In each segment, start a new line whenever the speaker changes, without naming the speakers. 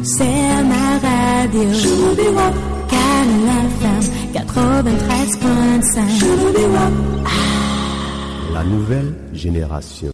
c'est ma radio. Canal FM 93.5.
La nouvelle génération.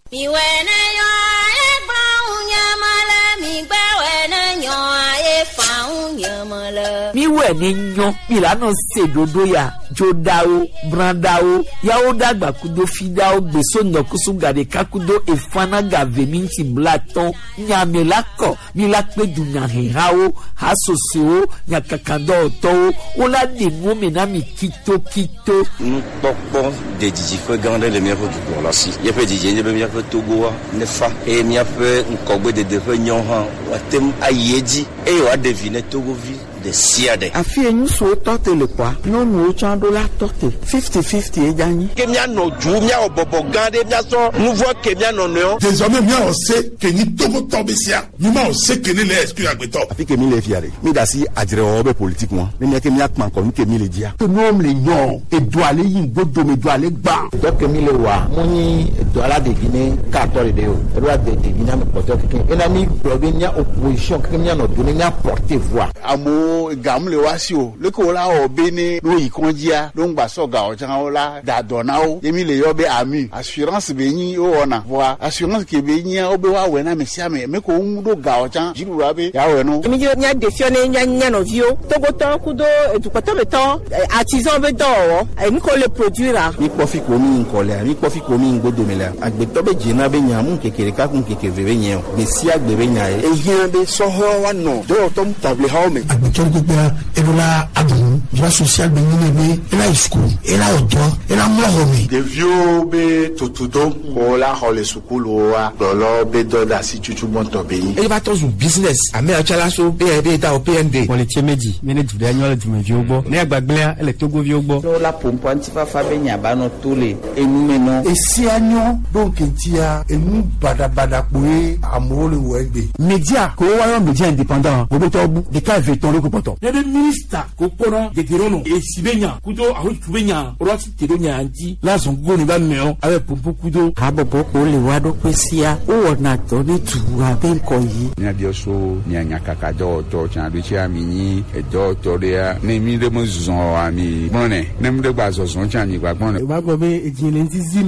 Miwe ni nyon milano sedodo ya jodao brandao yao dagba kudo fidao beso nyokusu gade kakudo efana gave minti blaton nyamelako milakpe dunya herao hasoseo nyakakando to ola de momena mi kito
nous pokpon de dijifo gande le miafo du pour la si il peut dire il peut miafo togo ne fa et miafo nkogbe de defo nyon han watem ayedi e wa deviner togo vi de siade
afie nyu so tote le kwa no nu chando la tote 50-50 e gagné
kemia no ju mia obobo gande mia so nouveau kemia no no
désormais mia on sait que ni togo tombesia ni ma on sait que ni les exclus agbeto
afi que mi le fiare mi da si adire obe politique moi ni mia kemia kman ko ni kemi le dia que nom le yon e do ale yin godo me do ale gba
donc kemi le wa moni do ala de Guinée 14 de o do ala de Guinée me porter que enami provincia opposition kemia no do ni apporter voix
amo gamle wasio le ko la obene no ikonjia lo ngba so ga o jan o la da donao yemi le yobe ami assurance be yin o ona voa assurance ke be yin o be wa we na mesia me ko mudo ga o jan jiru abe ya we no
mi nya defione nya no vio togoto kudo edukoto beton artisan be do o mi ko le produire
mi profi ko mi nkole mi profi ko mi ngodo mele agbeto be jina be nya mu kekere ka kun kekere be nya mesia gbe be nya e
yin be so ho wa no do to table ha me
Torgobia elola adun droit social be nyebe ela school ela odo ela mohomi
de vieux be totudo ko la hole school wa dolo be do da si chuchu bonto be yin
e ba to business ame achala so be da o PND
on le tiemeji mene du annual du meji ogbo ne agbagbe ele togo vi ogbo
so la pompo antifa fa be nya ba no tole enu meno
e si anyo donc tia enu badabada poe amole wegbe
media ko wa yo media indépendant gogo to bu de ka veton le ko poto
le ministre ko kono de girono e sibenya kudo aho tubenya orati tedonya anti la zongo ni ba meo avec pompo kudo
habobo ko le wado kwesia o na to ni tuwa ben ko yi
nya bioso nya nya kakado to chan bi chia mini e do to dia ne mi de mo zon ami mone ne mi de gba so zon chan ni gba gbon
ba gbo be ejin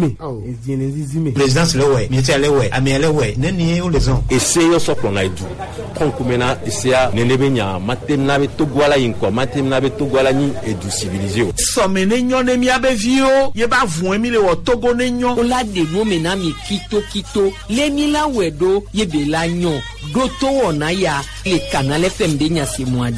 zime
présidence le we mi ti le we ami le we ne ni o le zon
ese yo so plon na edu konkumena isia ne lebenya matem na be togwala yinko matem na be togwala ni edu civilisé o
somene nyon ne mi abevio ye ba vun emi le wo togo ne nyon
o la de mo mena mi kito le mi la wedo ye be la nyon do to wona ya le Canal FM de nya se mo adi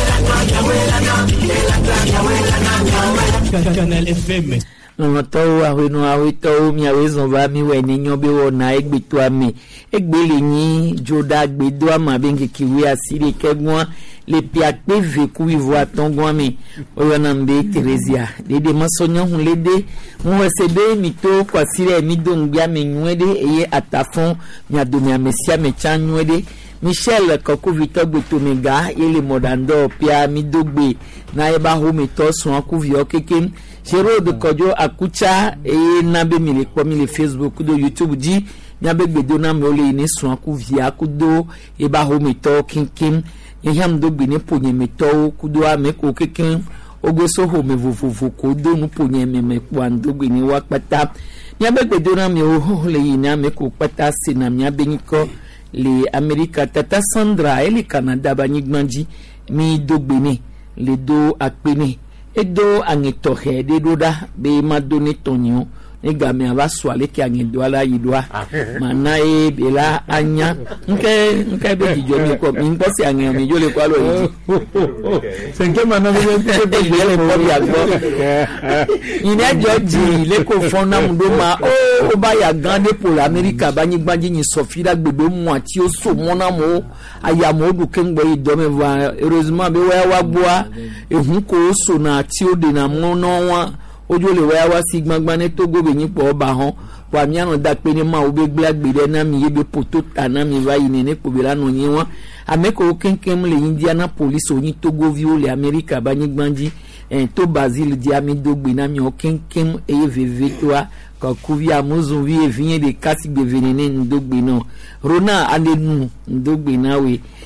Canal FM
no to awito mi awezon ba mi we ni nyon be wona egbe to ami egbe le yin joda gbe do ama be nkiwe asiri kegbon le piakpe veku ivo atongo ami oyonambe Teresia dede masonyo hun lede mu sebe mito kwasire mi dongbia me nwede eye atafon mi adomi amesia me chanwede Michel Koko Victor Gbetomega yele modando pia mi dogbe na eba ho mito so akuvio keke Jero de Kojo Akucha eye nabe mi le kwa mi le Facebook do YouTube di nyabe gbedo na me ole ni so akuvia kudo eba ho mito kinkin yam dogbe ni ponye mito kudo ameko keke ogoso ho me vovovo ko do nu ponye me kwa ndogbe ni wakpata nyabe gbedo na me o le yin ameko pata sina nyabe niko le America Tata Sandra et le Canada banigmanji mi dogbene le do akpene edo angetohe de doda be madone tonyo e game aba swale ki angedo ala yidwa mana e bela anya nke be dijo mi ko mi nko si angen mi jole kwa lo yi senke mana be le ko ya gbo ina joji le ko fona mudo ma o ba ya gande pour l'Amérique banigbanji ni sofira gbebe mu ati o so mona mo aya mo du kengbo ido me va heureusement be wa gboa ehun ko so na ti o de na mo no wa ojo le wa sigbangban ne Togo be yin po ba hon wa mi anu da pe ni ma o be gblagbede na mi yebe poto na mi va yin ne ko be la no yin won ameko kenkem le Indiana police o yin Togo vi o le America banigbanji to Basile di ami dogbe na mi o kenkem eye veve toa ka kuvia muzu vi e vinye de kasi be venene ndogbe no rona alenu ndogbe na we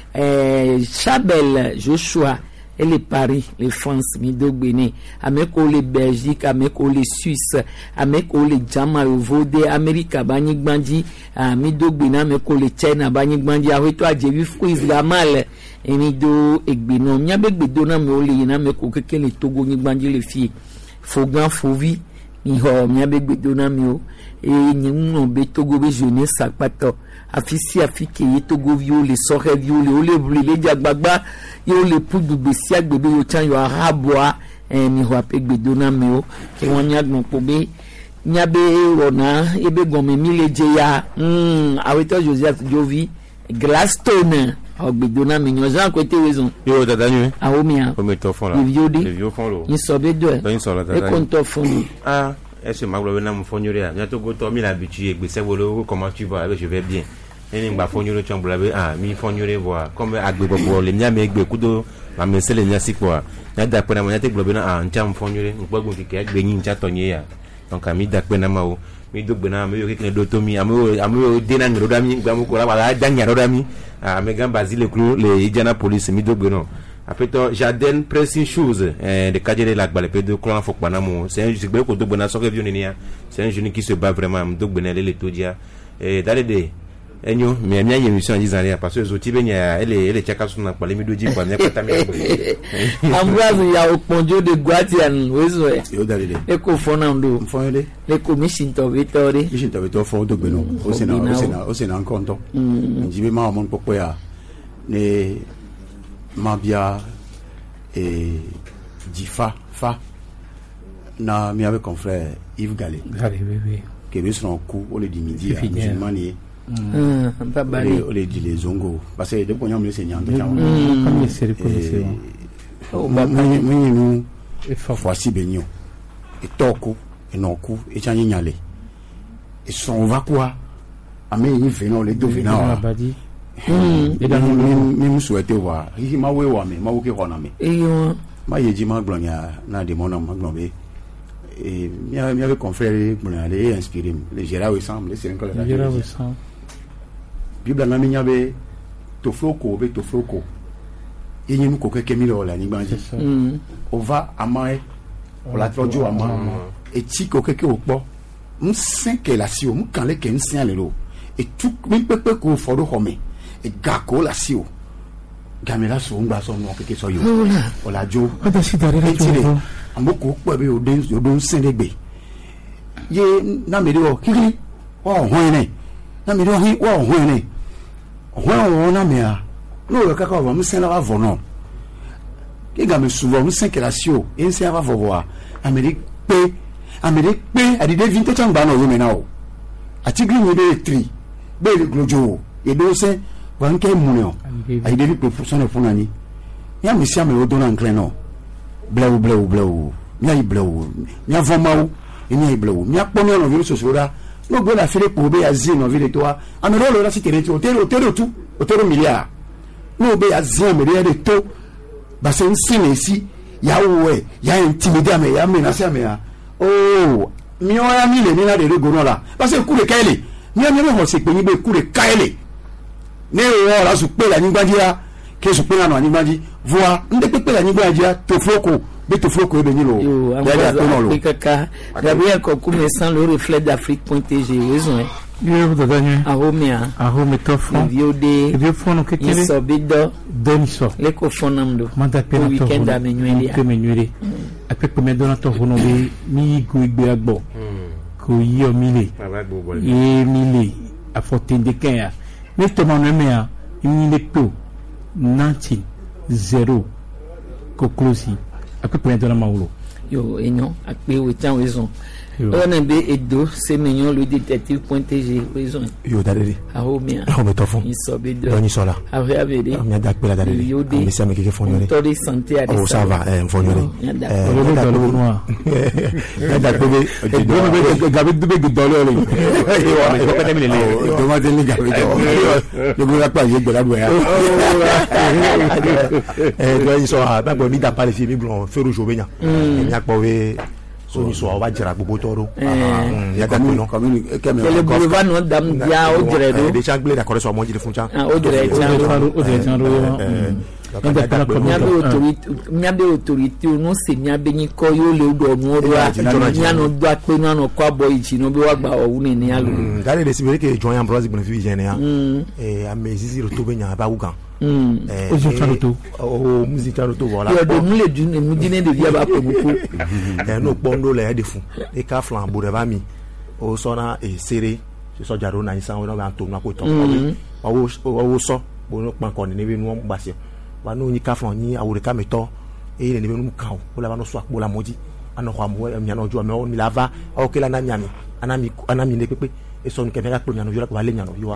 Chabel Joshua et les Paris, les France, Midogbene, Ameko les Belgique, Ameko les Suisse, Ameko les Jama Vode, Amérique, Banik Bandi, Midogbene, Ameko les China, Banik Bandi, Arrêto à Jéhu Fouiz Gamal, et Mido Egbeno, Miabek Bedona Meoli, Nameko Keke les Togo, Nibandi les filles, Fogan, Fovi, Miho, Miabek Bedona Mio, et Nimuno Betogo Jeunesse, Sakpato. Afisi afike ye Togo vio les sore vio les ole les diagbagba yo le poudu besia bebe yo chan yo arabwa mi ho apek be dona meo ke wanya gbon pobe nyabe rona ebe gome mileje ya aweta Joseph Jovi Gladstone o be dona me nyo jan côté raison
yo dadanu
awomia
o me to fon la
le vieux fon lo ni sobe do e konto fon
ah est-ce que Maglo na mfonyore a nyato go to mi la habitué gbese wolo comment tu vas je vais bien eni ngba fonyoro chambula be mi fonyore voa comme agbegbo le nya me egbe kudo ma mesele nya sikwa nya da pena mo nya te globe na ncham fonyore ngbogun ti ke egbe yin ncha tonye ya donc mi da pena ma o mi dogbe na me yo kekene do to mi amo de na ngro da mi ngba mo ko la ba da nya ro da mi me gamba zile klo le Indiana police mi dogbe no apeto Jardin pressing shoes de Kajere la gba le pe de clan fo pana mo c'est un jigbe ko dogbe na so ke vioni nia c'est un jeune qui se bat vraiment dogbe na le todia dale de enyo me mia yemission dizania parce que zoti benya ele chaka suna kwa lemi doji kwa mia kata mi
ambrazo ya oponjo de Guardian wezo
yo dalile
eko fona ndo
mfonde
eko mission to vitore
fo do gbeno o sena nkonto njibe ma mon popo ya ne mabia difa fa na mi avec confrère Yves Galé
oui
que nous serons coup au le midi à musulmani les les zongo parce que depuis on a mis seigneur
comme c'est reconnaissé
nous voici benyo et toko et nonku et chanyi nyale et son va quoi ame yi venons les deux venons et dans nous souhaiter voir il m'a we wa me ma wo ke hona me ma yeji ma glonya na de mon ma glombe et mi avait confrère glonya les inspiré les Gérard ensemble c'est encore la Gérard ensemble Bible na minya be to floko yenyi nu ko keke mi lo la ni gbanji ova amae o la trojo ama e ti ko keke opo nsin ke la si o mu kan le ke nsin ale lo e tu mi pepe ko fodo home e ga ko la si o gamela so ngba so no keke so yo o la jo
ada si dare la jo
amoko po be o den nsin de gbe ye na me de o kiri o hon ne na mi do hi wa hon ne hon na me a no le kaka va msen la va no ke ga me souvent msen ke la sio en se va voa Amérique pe adi de vinte changba no me na o ati gri ni de tri be le glojo e do se wan ke munio ai de pe function fo nani ya me sia me o do na nkle no blau mi ai blau mi avomau e mi ai blau mi akpono no virus sosora no go la fere ko be azino vile to amero lo la sitere to otero milliard no be azino me de to ba se nsine si ya we ya intimidate me ya me na se me ya oh mi o ya mi le ni na de go no la ba se ku le kaile mi o mi ho se pe ni be ku le kaile ne o la su pe la ni gbajia ke su pe na no ni gbaji voa nde pe la ni gbajia to floko ebe ni lo
kaka Gabriel Kokume sans le reflet d'Afrique.tg raison
yo dadanya
ahomia
tofo
viode
fono kekele
sobido
deniso
le ko fonamdo
manda pena to
weekend amenywele
apepe me dona to hono be mi go igbe agbo ko yo mile e mile a fotende kaya me to mano me a ni po 90 ko close apepe me dona maulo
yo enyo ape wetan raison on a be edo c'est mignon le détective.tg raison
yo daleli
ahomia
tofo
isobido
doni sola
avede
mi da pela daleli mi sa me ke fonore
to de santé à
oh ça va fonore da bebe gabe dube dole ole ko pete mi le do ma de ni gabe do go la pa ye gbe la do ya doni so ha ba bo mi da pa le fi mi blon fero jo benya mi apo we
so ni so wa jira gbogbo toro
ya ga no
le boulevard no dam dia o jere do
de changle da kore so mo jire fun chan
o jere chan miabe autorité no se miabe ni ko yo le do no do a nya no do ape no no kwa boy chi no be wa gba owu ni ni alo
gale de sibere ke join ambroise gbon fi jene ya amezi ro to be nya ba wugan
o je charoto
o musique charoto voilà
yo do mu le du ne mu dine de dia ba ko buku
no pondo le de fun e ka flambeau de ba mi o sona e seré so jaro na isan wona ba to na ko to o so bo no pan ko ni be nu gba se wa no ni ka flan ni awore ka meto e ni be nu ka o la ba no so apo la moji ana ko amu mi ana ojo mi o mi lava o ke la na mi anami ne pepe e so ni ke ga pe mi ana ojo la ko ba le nyano yo wa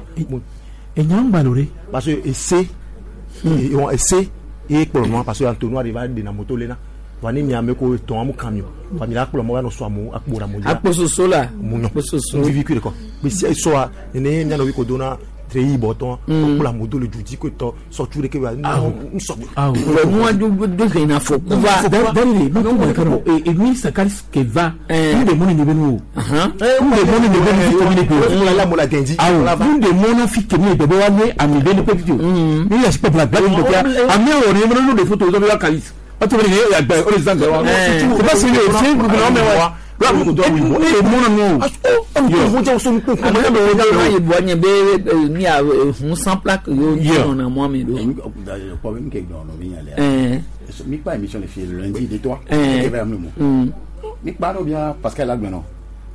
e nyang balore
parce que essayer et on essaie et pour moi parce que Antonio arriva de na moto lena wani mi ameko ton amu camion fa mi la pour moi no so amu akpora mo ja
akposo sola
munyo akposo véhicule ko mais si so a ne nya no wi ko dona treyi boton pour la moto le juti ko to so ture ke wa no so
mo do ke na fo ku va
dari no ko karo e mi sakals ke va ni de moni de benu de moni de benu ko ni ko
la mo la genji
ni de moni fi ke ni de bo wa ni ami de ni petit ni ya sport la black ko ya ami o ni mo no de photo zo bi kalis o to ni ya gba o le zan wa ko ba si ni o se groupe na me wa la mo do wi mo e mo no
yo jo so ko ko na be ga ye bo nya be ni a hun sans plaque yo na mo mi do
ko ben ke do no mi ale mi pa émission le fil lundi de toi et vers nous mi pa no bien parce qu'elle a gbenon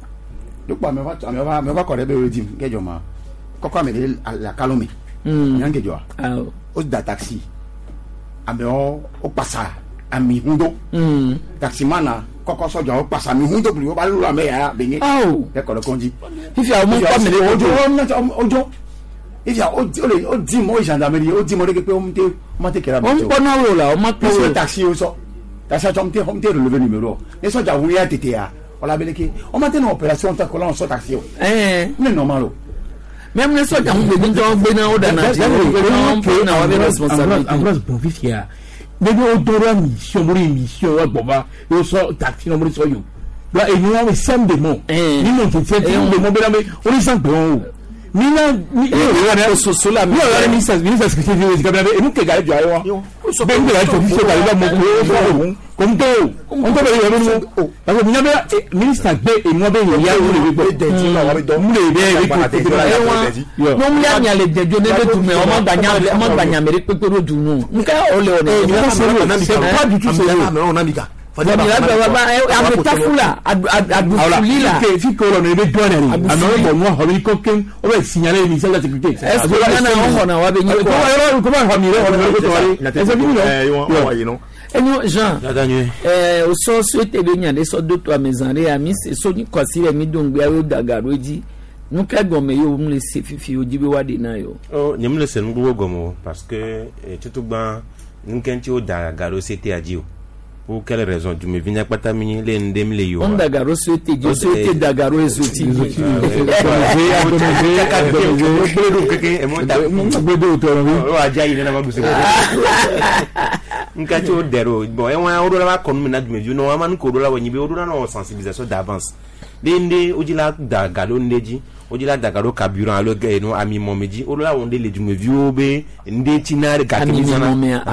do pa me va ko de be dim ke jo ma ko ko me la calomie nyan ke jo o da taxi abe o passa ami hundo taxi mana koko soja o passa mi hundo blu o ba lu la me ya be ni e ko lo konji
if ya mo ko me
ojo if ya o di mo gendarmerie o di mo de ke pe o mte kera
ba o na wo la o ma pe
taxi o so taxi chomte homte relever numéro e soja wu ya tete ya o la bele ke o ma te na opération ta ko la so taxi o mais normal o
même les soja on be njo gbe na o da na ti on pe na wa be responsabilité
ambroise bonfifia bébé odora mission wa gboba yo so taxi no mo so yo la e ni wa sem de mo ni mo ti se de mo be na me o ni san gbo ni na ni e so so la mi la mi secrétaire de gabna e nu ke ga jo ayo be ngi la to fi ga mo ko comme to on to be yo mo parce que nyabe ministre be e mo be ya wo le be de ti na wa be do mu le be ko
no mu ya nya le de jo ne be tu me o ma gbanya me pe pe ro du nu nka o le o ne
c'est pas du tout sérieux on a mika
ametafula adufulila
ke fi ko lo ne be donner amero bo mo hobi ko ken o be signaler ni la sécurité
est-ce que na on na wa be ni
ko ba famille on ko to ari est-ce que
no enyo Jean o so souhaiter be nya de so do to amezanre ami so ni kwasire mi dongbe ayo dagaroji nuka gome yo mu le se fifi ojibe wa de na yo
nyem le se ngwo gomo parce que tutugba nkenchi o dagaro c'était adio. Pour quelle raison tu me viens pas t'amener les ndem les yo?
On dagaro souhaité, je souhaité dagaro exotique.
Nkati o dero bon e wa o do la kon mi na du me ju no amanu ko do la woni be o do na no sensibilisation d'avance. Dende o jila dagaro ndeji o jila dagaro carburant alo ge no ami momeji o do la wonde le du me viu be nde tinare ga ke sana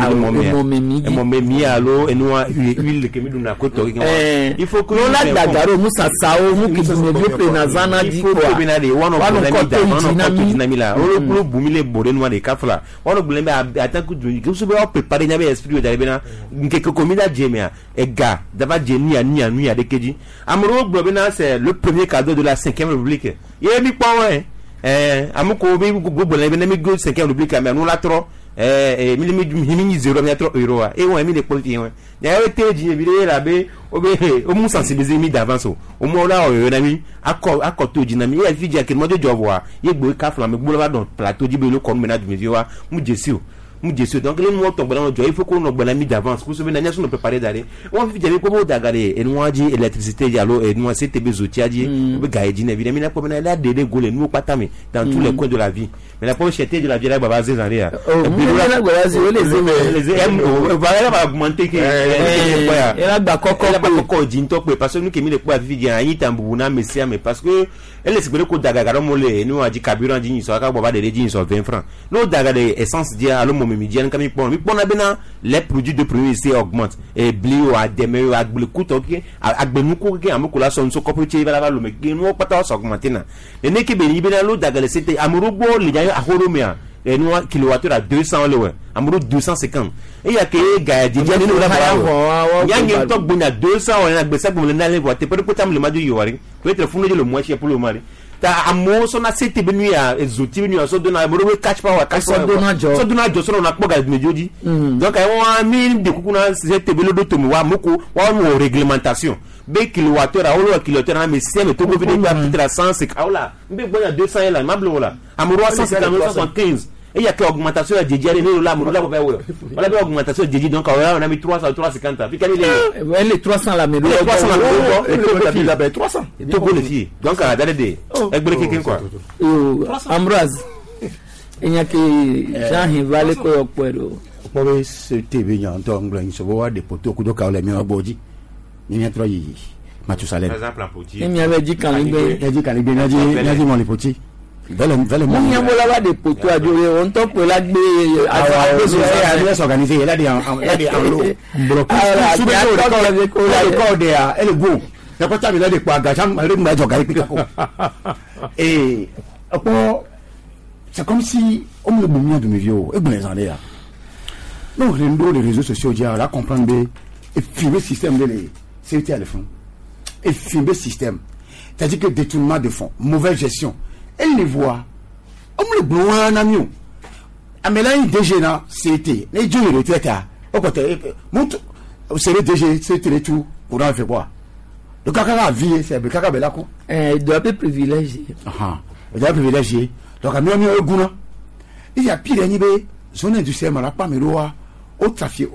mi alo eno huile ke mi du na ko to
il faut que la dagaro musa sao mu ki du me viu pe na zana di ko
be na de one of dinamila o bumile bore no de kafla one of bulembe ataku du ke so be o prepare nya be esprit de be na nke ko komida jemia ega daba jeni anu ya de keji amro gbo be na c'est le premier cadeau de la 5e république mi pon amuko bi gbogbo le bi na mi go 5e république mais nous la trop mi 0 mi trop euro e won mi le politi won ya e teji e bi la be o mu sensibiliser mi d'avance o mo la o na mi akọ to ji na mi e fi je ke mo jojo wa ye gbo ka fla mi gbo la don plateau ji be lo kon me na du mi wa mu jesi o Jésus donc les mots tombent dans le joie il faut qu'on ait mis d'avance pour se venir nous nous préparer d'aller on fait des comme d'agarrer et nous dit électricité dialo et nous c'est des outils dit gaïdine évidemment la comme là des goles nous pas tamé dans tous les coins de la vie mais la prochaine de la vie là baba zézanné là les va augmenter que elle va encore dit parce que nous qui mis les poids vie gagne tambuna messia mais parce que elle est que dagagaro molé nous a dit carburant dit so ka baba de dit so 20 francs nous dagade essence dia à l'homme médian comme mi pon abena les produits de premier ici augmentent et blio a deme a bleu coûte OK a gbenu ko ke amoko la so coopérative va le me nous pas ta augmenter na et ne ke be ni bena lo dagale c'était amurugo le ya a horomia et nous kilowattheure à 200 le amuru 250 et ya ke ga di dia ni la ba ya ngi to gbuna 200 on na gbesa gbuna na le voter pour tam le madu yori peut-être funu le moins cher pour le mari ta amo so na sete benu ya ezoti benu so do na amuru catch power so do na jo so na kpoga mejoji donc ay won mi de kukuna sete belu do to mi wa moko wa mo réglementation be kilowattheure a wolo kilowattheure na me se me to go vide peut-être à 150 aula mbe boya 200 là mablo là amuru 175 et il y a que augmentation de Djidji ne là mon là va ouais voilà bien augmentation de Djidji donc on a mis 300 350 puis quel est les 300 là mais 300 là 300 tout bon les filles donc à d'aller avec quelqu'un quoi Ambroise il y a que Jean Vale ko kwero
pour ce TV y a donc blanc so wa de poto ko do ka le mi oboji ni ni tro yi Mathusalem
par exemple en poti
il m'avait dit quand il
dit mon les poti Vele
mon yambola wa de poto a duré on top pour la gbe
à s'organiser là des en bloc sous le corps de elle go na pas tabi là de quoi gacham le ma joga ipika ko et c'est comme si on me boumia de mes vieux et bon les années là donc les réseaux sociaux dia là comprendre et filmer système de les c'est à le fond et filmer système c'est-à-dire que détournement de fonds mauvaise gestion elle les voit on me bloin na mieux amela DG na c'était les dieux retraite au côté monte c'est le DG c'était tout pour en faire quoi le kaka vie c'est le kaka bela ko
il doit être privilégié
il doit être privilégié donc amieux guna il y a pire ni be zone industrielle mala pas meloa au trafic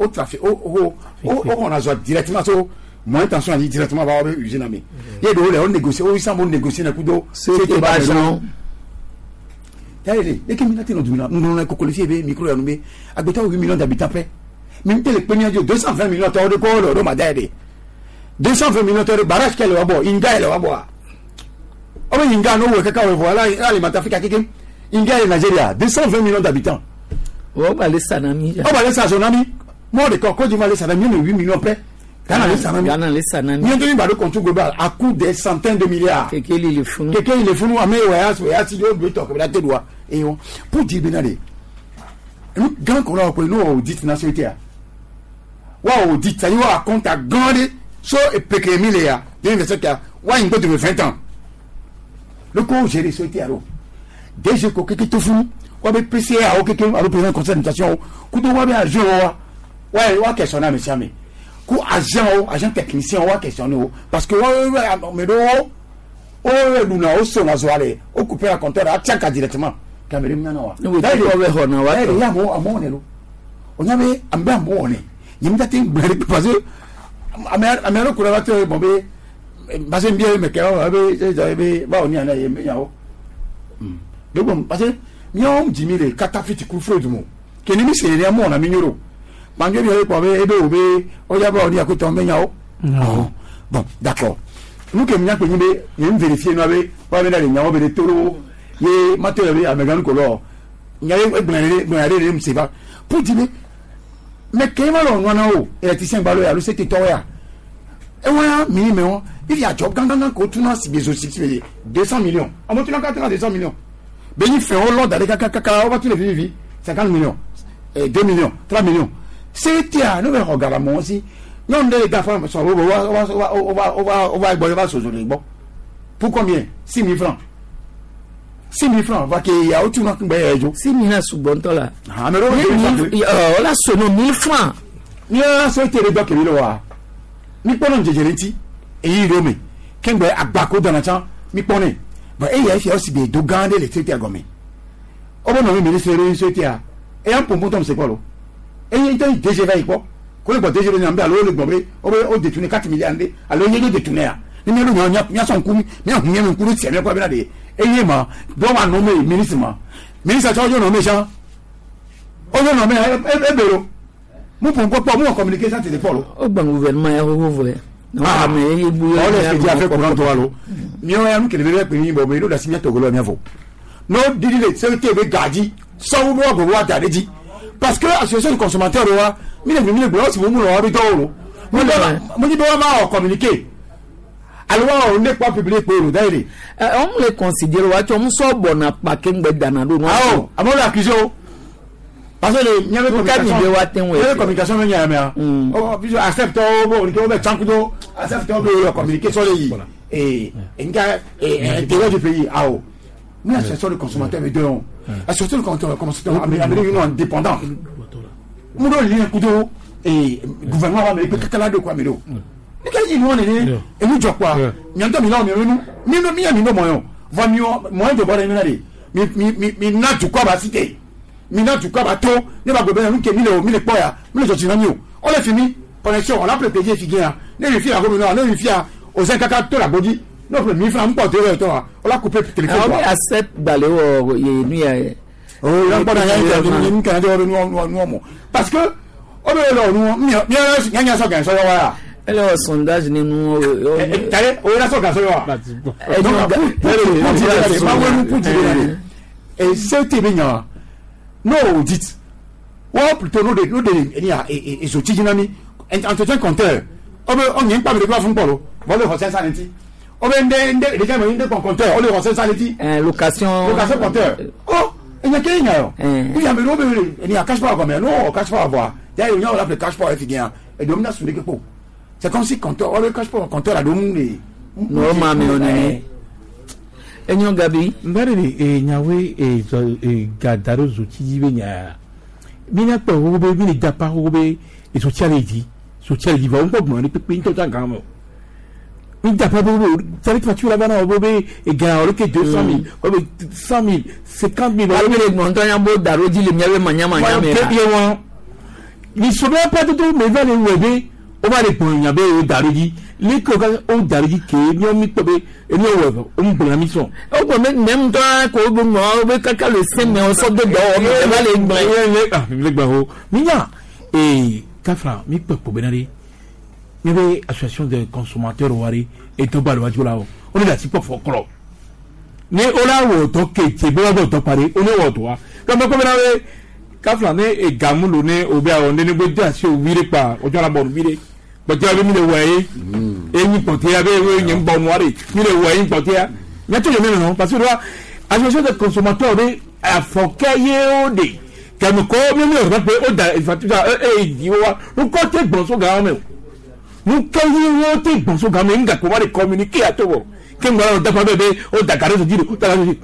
on a directement so moins attention à dire directement va avoir usine mais il y a de on négocie ça on négocie na kudo
c'était pas genre
d'ailleurs les communautés nous on collecté be micro ya numbe agbeta 8 millions d'habitants près même les premiers 220 millions de ko lo ma dade 220 millions de barrage qu'elle va boire inga elle va boire oh inga no we kaka we voilà alimentation africaine inga le Nigeria 220 millions d'habitants
oh ba les sanami
moi de Côte d'Ivoire les sanami 8 millions près Ghana les sanami bien donné le compte global à coût des centaines de milliards
quelqu'un il est fou
mais ouais si on veut talk la tête doigt et pour dire benade nous grand qu'on a nous audit nationalité wa audit ça y a compte à grande so et péqué milliards d'investisseurs wa une de 20 ans le co gérer société alors déjà ko keke to fou wa be PCA o keke a représenter conseil d'administration ku do wa be agent wa questionner monsieur mais ku agent technicien wa questionner parce que mais do luna o so na zoale o couper la compteur a tiaka directement caméra na wa
d'ailleurs on wa
ya mo amonelo onyabe ambe amone yimda tin blari parce que amero ko la te bombe base bien me ke be ba oni ana yembe yawo donc bon parce que miom dimile katafiti ku fro dumo keni mi sere mo na minyoro banjo bi ko be ebe obe o ya ba oni akoto mbe yawo bon d'accord nous que mia ko nyimbe yem vérifier no be ba be na le nyawo be de toro ye matériel amegan ko lo nyaye egbonare mse ba pour dire mais kema lo nwana o électricien ba lo ya lo se tito ya e wa mi me o if ya job gangan ko tuna si bezo 200 millions on monte dans 200 millions beni fait on l'ordre avec kaka on va tout les vivre 50 millions 2 millions 3 millions c'est tiens nous regarder moi aussi non les gars on va bon pour combien 6 000 francs 6 000 francs va qu'il y a autre chose que
6 000 sous bon temps là
ah mais
là sonne 1000 francs
ni a so tere doc ni lo wa mi pono jejerenti eyi rome kengbe agbako donatan mi pone but e ya fi o si be do gande le tete agomi obo no mi ministre re so tia et un pompon tombe c'est quoi là et il y a une DGV quoi ko le DGV ni ambe alo le gbombe o détourner 4 milliards ndé alo yé détourner a ni mi lo nya son kumi mi a hunye mi kuru ti eme ko be na de e ye ma do ma no me ministre cho yo no me sha o yo no me e bero mu pon ko po mu communication te de polo
o gban gouvernement ya ho voye
ah mais il bouille on est déjà fait courant to alo mi o ya mu kele be pe yin bo me lo da si mi to golo mi afo no didi le se te be gaji so wo go wa da deji parce que association de consommateurs wa mi le bo si mo mu lo wa bi to lo mo ni bo ma communiquer alors on n'est pas publié pour nous d'ailleurs
on le considère wa to mu so bo na pa ke ngbe dana do no
ah amo la accusé parce que les nyame communication me nyame oh puis accepte bon on peut chankudo accepte on communiquer sur les et nga et du pays ah nous association de consommateurs mais donc association de consommateurs américains non indépendants nous le lien kudo et gouvernement américain kala de quoi melo ni ka yi no ne e mu jokwa nyanta mi na mi no moyo va mi moyen de bora mi na de mi na tukwa ba cité mina tukwa ba to ne ba gobe nke mi le poya mi le jotina mi on le fini connexion on l'a préparé figuer ne lui fi la comme non ne lui fi aux 5 to la body non plus mi fa un porter to on l'a coupé téléphone
on accepte d'aller au ni
oh il pas dans ni Canada no parce que o be lo no mi nya so gan so wa
alors sondage ni nous
tare o la so gan so wa et c'est bien no audit ou plutôt no de et so tijinami entretien compteur on yen pa me de fun polo vole ho 500 nti ndé déjà me ndé compteur on le ho 500 nti
location
compteur oh il y a quelqu'un yo il y a me no be il y a cash power comme non cash power voir il y a on l'appelle cash power figien et domina sur l'équipe c'est comme si compteur on le cash power compteur la domu
no ma me on enyo gabi
mbare nyawe gadaro zuti benya mina pa hobe mina dapa hobe sociality va un po mo ni pinto tanga mo mi dapa bobo tari factura bana bobe e ga o ke 200,000 o 100,000 50,000
o le monta ya bo daro di le nyawe manyama
nyame ni so pas tout mais va le webe o va le pon nyabe o daro di les ko o daro di ke ni o mi tobe e ni o wo o mo la mission
o ko même toi ko bo mo o be kaka le sem mais on sort de dehors o va le gba
le gba ho minya e kafra mi po benari mi be association de consommateurs wari e to ba lo wajula o on la tipo folklore ni o la wo to ke ti bo to pare o ni wo to wa ko me ko benari kafra ne e gamulo ne obi a onde ne bo ja si o wire pa o jara bo wire bọ̀tẹ́ abẹ́ mi lè wọ̀ ẹ́ ẹ̀yìn pọ̀tẹ́ abẹ́ ẹ̀yìn ń bọ̀ nùwárì mi lè wọ̀ ẹ̀yìn pọ̀tẹ́ ya nyàtọ̀ yẹn mẹ́rin nù parce que association de consommateurs de àfọ̀kẹ́yẹ́ ó de kẹ̀míkọ́ mímú ẹ̀rọ pé ó da ìfàtúntà ìdí wa ń kọ́ tẹ̀ gbọ̀n sóga wọn mẹ́ o ń kọ́ yín wọ́n tẹ̀ gbọ̀n sóga mẹ́ ń gà kó wá lè communiquer àtọ̀wọ̀ kí n gbọ́dọ̀ dafa bẹ́ẹ̀ ó da kàrẹ́ sojì ó tẹ̀lé sojì.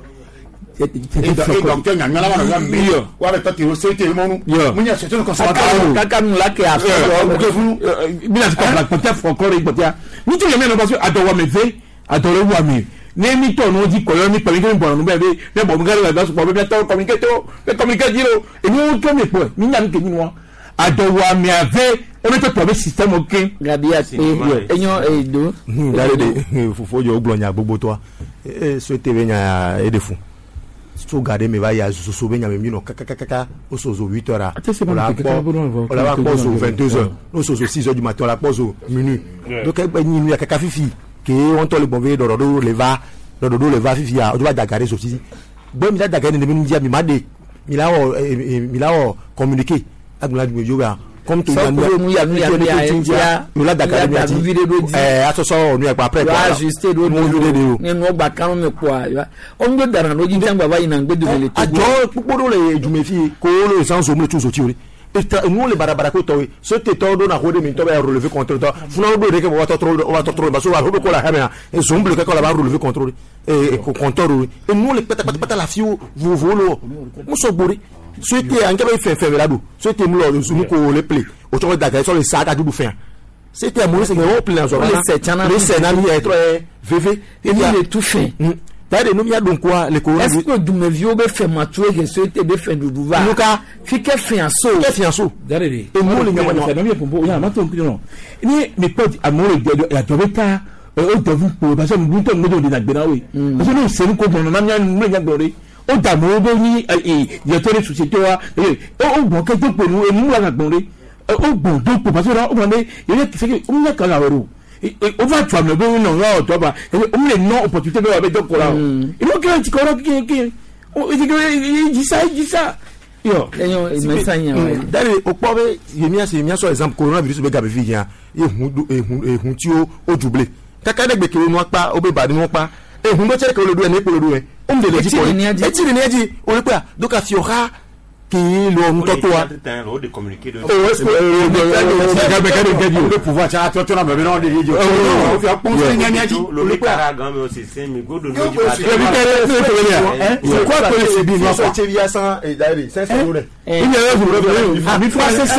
docteur nyanyala wana ga mbi wa be tati o sete monu munya seto ko sa
kaka nula ke afa
bila ko la porte encore ibotia ni tu le me no parce adowa me ve adore wa me ne mi to no di ko yo mi pele ko bo no be be bo ngare la daso bo be to communiquer diro e ni to me po mi nya nke ni won adowa me ave o me to pro system okin
gabia pe enyo edo
dare de fofo yo gblonya gbogbo to so tv nya e de fun so garder me va ya so be nya me no kaka o so 8h on la va pause au 22h on so 6h du matin on la pause au minuit donc e ni ya kaka fifi ke on to le bon ve do le va fifi ya o va dagare so si bo mi da dagare ne mi dia mi ma de mi la o communiquer agula du yo ya comme tout la Dakar mi ati asoso onu e pa après
quoi ajuster do ni no gba kan me kwa on do dara no ji tangba ba ina gbe do le to
ajo pupo le jumefi ko lo sans o mo tu so ti ori et nous le barabara ko to so te to do na ko de mi to ba relever contrôle to funa do de ke wa to trop ba so wa ko la hamia et so mble ke ko la ba relever contrôle et contrôle et nous le pata la fiu vous volo mo so bori souhaité en gabe fait là do souhaité mu lo su ko le play o to daga so le sa da du fin c'était mo se go play en so
le se chana
le se na ni e trop vv
et il est tout fait
tade no mia don kwa le ko
est-ce que dumevio be fait mature que c'était be fait duduva
luka
fique fianso
darere
e mo le nyama
no me pompo ya mato nkino ni mi pet amore de la jobeta o devu po ba so mi to mo do na gbera we so no se ko mo na nya mo nya gbore o da mo do ni je to re société wa o gbon ke to po nu e mu la gbore o gbon do po ba so o mo ne ye ke se o nya ka la ro o va tu ame bo no ro to ba o mo le no opportunité be wa be do ko la o ino ke ti ko ro ki o ti sa yo
messanya
dare o pobe yemia so exemple coronavirus be gabe fi yan ehun ti o doublé kaka de gbe kiri nu pa o be ba ni won pa ehun do chere ke olodu e ni polodu e o m de le ji ko e ti ni eji o le pe do ka fi oha ki lo n to to wa
o de communiquer de
o le pouvoir cha to na be no de ji o fi apon se nya nya ji
lo le para gan me o se sen mi go do no ji
quoi que le bi no so che via sans et dare 500 euros il y a eu mi fa se se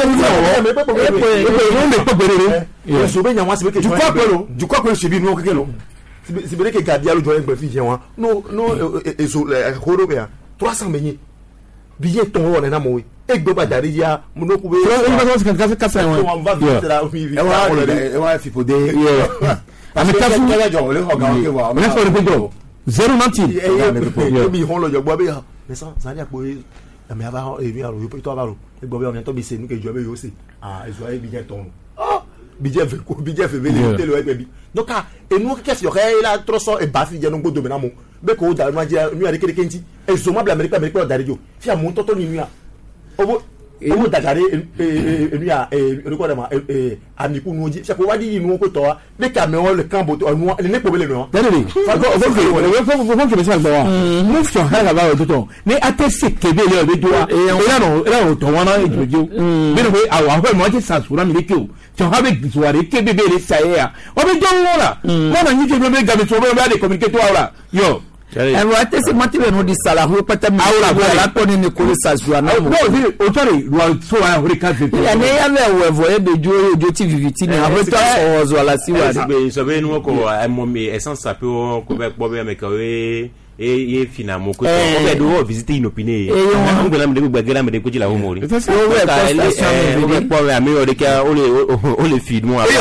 no so be nya wa se be ke du quoi que le bi no ke lo si be ke ga dia lo jo en pe fi je wa no e so horo be 300 benyi billet ton wona na mo e gbo badari ya mo no ku be
kasa
on va vite là
e wa fi pode
ami kafu
ya jo le ho ga ke wa
me so le pego 090
e mi hon lo jo gbo be ha mais ça ali apo e mi ava e mi aro yo to ava ro e gbo be on to bi se nu ke jo be yo se e so e billet ton billet fe vele telo e bi donc e nu ke fi o re la troso e ba fi je no gbo do me na mo be ko da ma je nu ari kere kenti e so ma bla america da rejo fi amu toto ni nu ya owo dagare enu ya record ma amiku nu oji se ko wadi yi nu ko to wa be ka me o le kan bo to nu le po bele no
darere fo ke me sa gbo wa move your head about toto ni atese kebe le be do wa era no to wa na ejojo be no be awa ko mo ti sansura mi le ke o so ha be gisuare kebe be le sa ya o be jo wora mo na ni ke be ga be so be de communicate to awra yo
ẹ̀rọ àtẹ́sí mọ́tìrẹ̀ ní o di sàlàhùn pẹ́tẹ́ mi.
awura bọ̀
alápọ̀ ní ni kò lè ṣàṣùwà náà mọ̀.
bọ́ọ̀ sí o tọ́ de lọ so wa orí ká fèfè.
ìyá ni ẹ̀yà bẹ̀ wọ̀ ẹ̀fọ̀ ẹ̀ bẹ̀ ju ojú tí fìfì tí ni àwọn tó sọ̀rọ̀ ọ̀zọ̀ àlàsí wà ní.
ẹ sọ bẹ́ẹ̀ ni wọ́n kọ ẹ̀mọ́ mi ẹ̀sán sàpé wọn kó bẹ́ẹ̀ pọ̀ bẹ́ẹ̀ mẹ́kẹ́ e fina mo ko to o be do visiter inopine on gbela me de gbagera me de ko jila ho mori o be po re ami o de ka o le feed mo a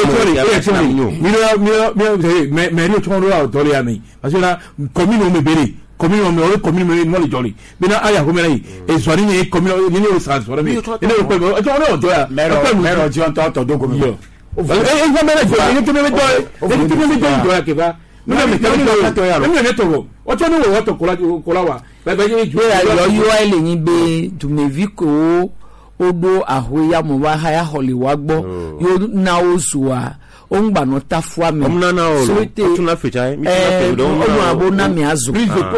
mi o ton ro a to le ami parce que la commune me bere commune me no le jolly bi na aya ko me rai e so ni commune ni o sa so mi ni o pe o to ro to ya
mero ji on to do ko mi
e ya me la ni to me do ya ke ba mi me to ọjọ́ ní wọ́n tó kọ́lá wa bẹ́ẹ̀ yé ju
ayọ̀ yíwá ilé yín bẹ́ẹ̀ dùmẹ̀vì kò ó dó àhóyá mọ̀ wá háyà họ̀lì wá gbọ́ yóò ná oṣù wa ó ń gbànú ta fún àmì sóòtè ọmọ àbó náà mi àzò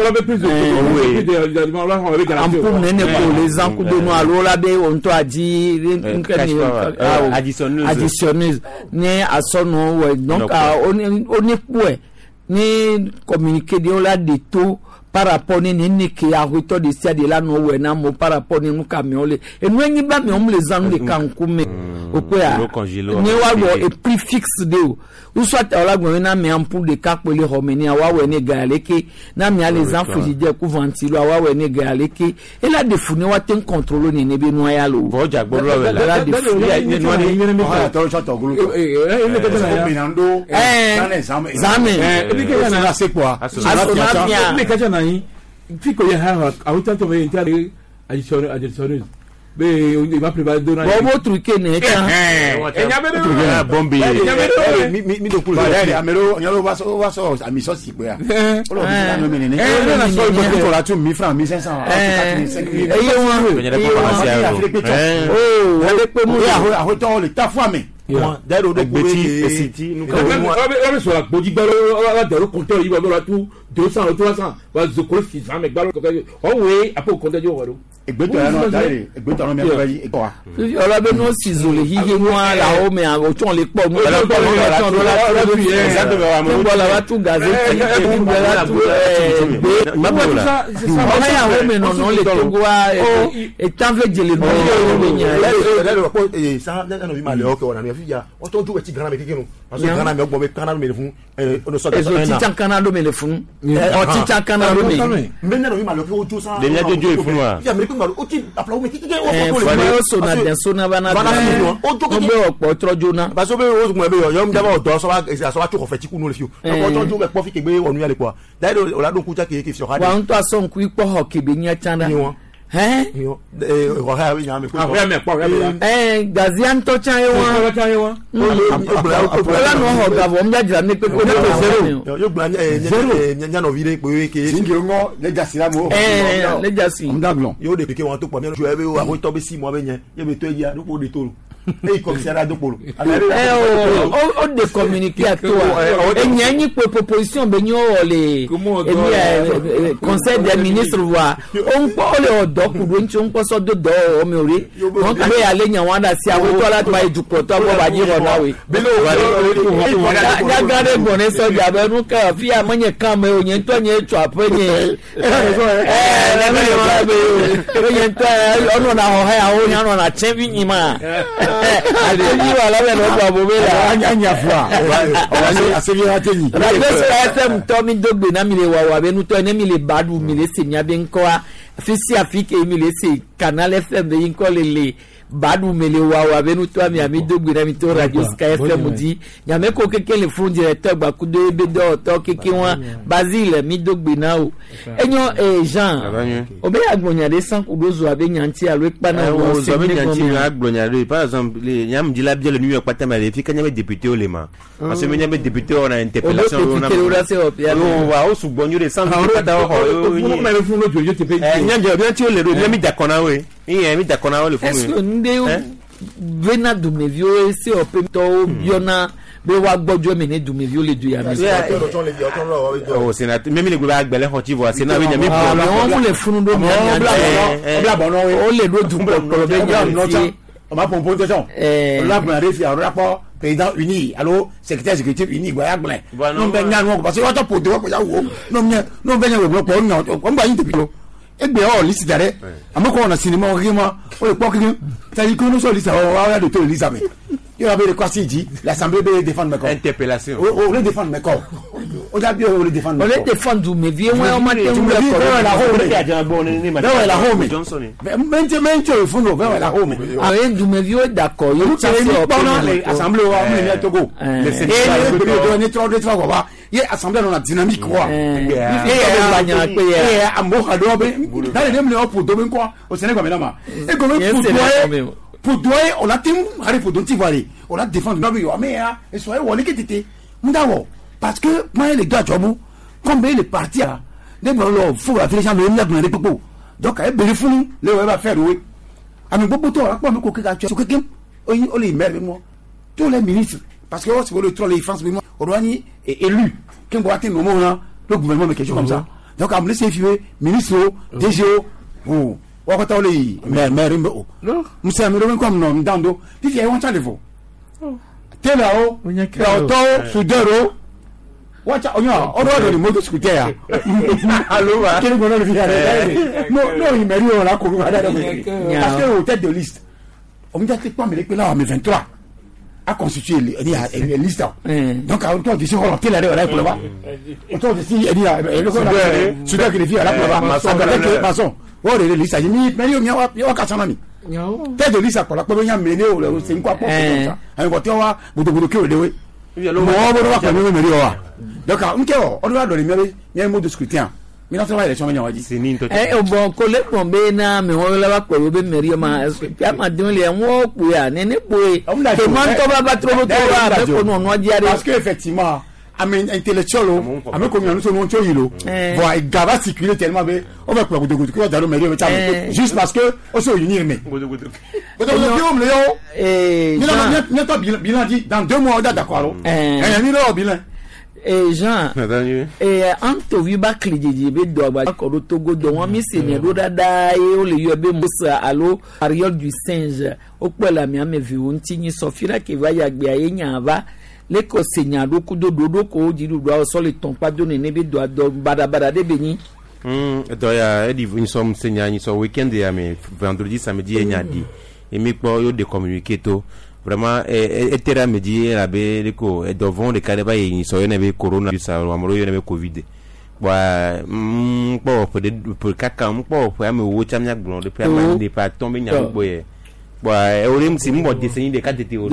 àmpú nẹ́nẹ̀ kò lè zankudo nù àlóra bẹ́ẹ̀ ohun tó àjí additionnisme ní asọ́nù wẹ̀ donc onípò ẹ̀ ni communiquer de la de to par rapport ni ke ahito de sia de la no we na mo par rapport ni camion le enu enyi ba mi om les anu de kankume okoya ni wa go e prix fixe de o soit ala gbo na mi ampoule de kapele homeni awa we ni galeke na mi les enfants je ku ventilo awa we ni galeke e la de funi wa ten contrôle ni be no ya lo
bo ja gbo lo la
de funi ni no ni
to so to gulu
zame
e ke na la se quoi
me ka jana yi fiko ya ha auta to be intare additionneuse be il va préparer donner
bon truc ne ta
bombi
mi do kulu amero nyalo va so ami so si pe ya o lo bi na me ni na so ko la tu 1000 francs 1500
wale pe mu
ya ho to le ta fu ami
dero do ko
city nous
on sur la body balo la dero compteur il va la tout 200 300 va zokolo qui jamais balo on oui après compteur yo waro
egbeto ya no dare egbeto no me ba yi e wa
ola be no sizole hiye no ala o me o ton le po mo la wa tu gazette la tu ma ba ça ya o me no le tongo wa e tan ve jele no le nya
ça no vi male o ke wona mi fia o to ju ti grana me kekenu parce que grana me ogbo me kana me fun o so
e so ti chan kana do me le fun o ti chan kana do me
na no mi ma lo ke o ju sa
de nya jojo e fun wa
ya me ko ma o ti apla me kike
o so na den so na bana
o to
ko be opo trojo na
parce que o mo be yo m daba o do so wa tu ko fe ti ku no le fi o to ju me po fi ke gbe onu ya le kwa dai do o la do ku cha ke fi so ha
wa nto aso nku ipo ho ke be nya chanda gazian to chan ewa ola no ho gavo mja jira ne pe ko zero
yo gba nya no vire pe ke
singi ngo le jasira mo
le jasi
ndaglon
yo de ke won to po mi jo ebe o to be si mo be yen ye be to ya do po de toro e commissaire do polo
o de communiquer à toi e nyanyi pe proposition be nyo le conseil des ministres wa on ko le odo ku do nchi on ko so do o mi ori on ka be ale nyan wanda si awo to la ba ijupo to bo ba ji ro na we ya gade bone so ja be nu ka fi amanye kan me o yen to yen tu apenye na me ma be o yen to ono na ho ha o nya no na chevi ni ma atenyi wala be no babo be la anya fua wala asevi atenyi la bese FM to mi dogbe na mi le wa be nu to ne mi le badu mi le se nya be nko afisi afike mi le se Canal FM be nko le badu mele wa be nu to mi dogbe na mi to Radio Sky FM di nya me ko keke le fun directeur gba kudo be do to keke won Basile mi dogbe na o enyo Jean obe agbonya de san kudozo abe nyanti alo pa na
o so be nyanti agbonya de par exemple le nyam di la bien le New York patama le fi kanya be député o le ma parce que me nyam be député on a interpellation on a o su gbonyu de san pata o
mo me fun lo jojo te pe
nyam je bien ti o le ro mi da kona we mi da kona o le fun
mi vena dumevio ese opemto biona be wa gbojo me ne dumevio le du ya mi
o senat même le gba agbele ho ti vo senat we nyami
on mo le funu do mi
bla bono
o le do du pro be nyam
on m'a proposé ça là pour arriver à rapport président uni allo secrétaire exécutif uni gba agble non be nyan parce que wato podo ko ya wo non be nyan we ko no ko ba yin te pilo egbe o lisi dare amoko na cinema o kima o le po kini tali ko no so lisa o wa de to Elizabeth il avait le quoi dit l'assemblée de défendre mes corps
interpellation
o le défendre mes corps o da bi o le défendre
o le défendre mais vieux moi on m'a dit
la home
Johnson
mente o fundo vers la home
ah et du mais vieux d'accord yo
tient l'assemblée wa mu ni Togo le Sénégal de ne trop de travail wa ye assemblée dans la dynamique quoi amboka do be dans les mêmes pour do quoi au Sénégal maintenant et comme pour doyer on a tim hari pour donti voir on a défendre no yo mais et soyez woni ketete ndawo parce que moi les gars jobu comme les partis là des bon lo fou affiliation le nag na popo donc ay beri funu le wa faire oui ami popo to pa me ko ka tu ko kem o les maires moi tous les ministres parce que c'est le troll les France moi on doit ni élu quand on atteint le moment là le gouvernement mais quelque chose comme ça donc am laisser fier ministre DGO ou wakata ole maire mbo no musa mi ro ko no ndando fifi e won chale fo tela o ya to sudero wacha onyo oro do moto scooter ya allo wa kini gono fi are no i meri o la ko wa da parce que au tête de liste on dit que pas me le là en 23 a constitué une liste donc on doit dire on tela là pour là on doit dire il y a le sudero qui vient là pour maçon o le lisa ni meri o mi wa ka sana mi te de lisa ko la pe nya mene o le se nko apo ça an ko te wa budo ke o de we mo bo wa ka meri o wa donc nke o do wa do le mi mo de scrutin mi na travail élection nya wa di
o bon ko le pon be na me wo la wa ko be meri o ma ya ma de le won po ya ne po ke man to ba tro to wa be ko no di are
parce que effectivement amen intellectuel amen comme nous sommes on yilo voilà gava circuler tellement be on va quoi de ko da lo meri o juste parce que on se unir mais ni to bilan dit dans 2 mois d'accord ni lo bilan
Jean anto wi ba klididi be do agba ko Togo do won mi se ne do dada e o le yo be musa alo Ariel du singe o pela mi amevi won ti ni sofira ke va ya gbe aye nya va le ko senya do ku do ko di do so le ton pa do ne be do bada de beni
do ya e di ni som senya ni so weekend ya me vendredi samedi e nya di e mi po yo de communiquer to vraiment etera meji la be liko e devant de kadeba yi so yene be corona bisa wa moro yene be covid wa pour kaka pour ame wo chamnya gbon de permanent pas tomber nya boye orim si mo décennie de katete o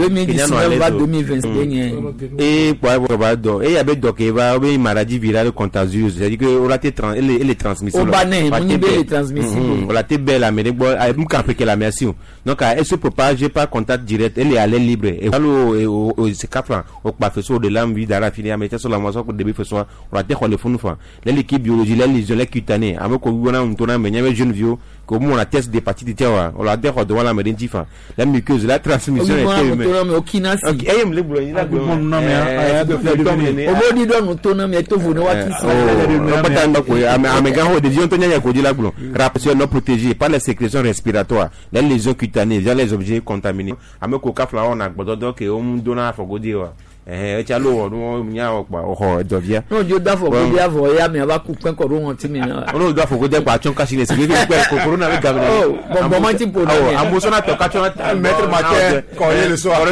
2020 et ba do et avait donc va une maladie virale contagieuse, c'est-à-dire que on la elle est transmissible on la té belle mais bon me camper que la merci donc elle se propage par contact direct, elle est à l'air libre et c'est 4 ans au professeur de l'envie d'ara finir mais sur la moisson pour début faire on la té le fond l'équipe biologie les cutanée avec ko wona on tourna mais y jeune vieux comme on a test d'hépatite tiawa on la té devant la médecine la muqueuse la transmission était humaine OK ayem le boulot la obodi don autonom ya to vone wakisi batanga ko amega ho de vion to nya ko dila boulot rapation non protégée par les sécrétions respiratoires les lésions cutanées les objets contaminés ameko kafla on agbodo ke o mu dona afogodi wa chalo no nya okpa oho dovia no jo da fogodi avo ya me aba ku pen ko ro won ti mi no do afogodi pa chon kasi le se ke ko corona be gavre bon manti po amuso na to ka chon mettre matin correr le soir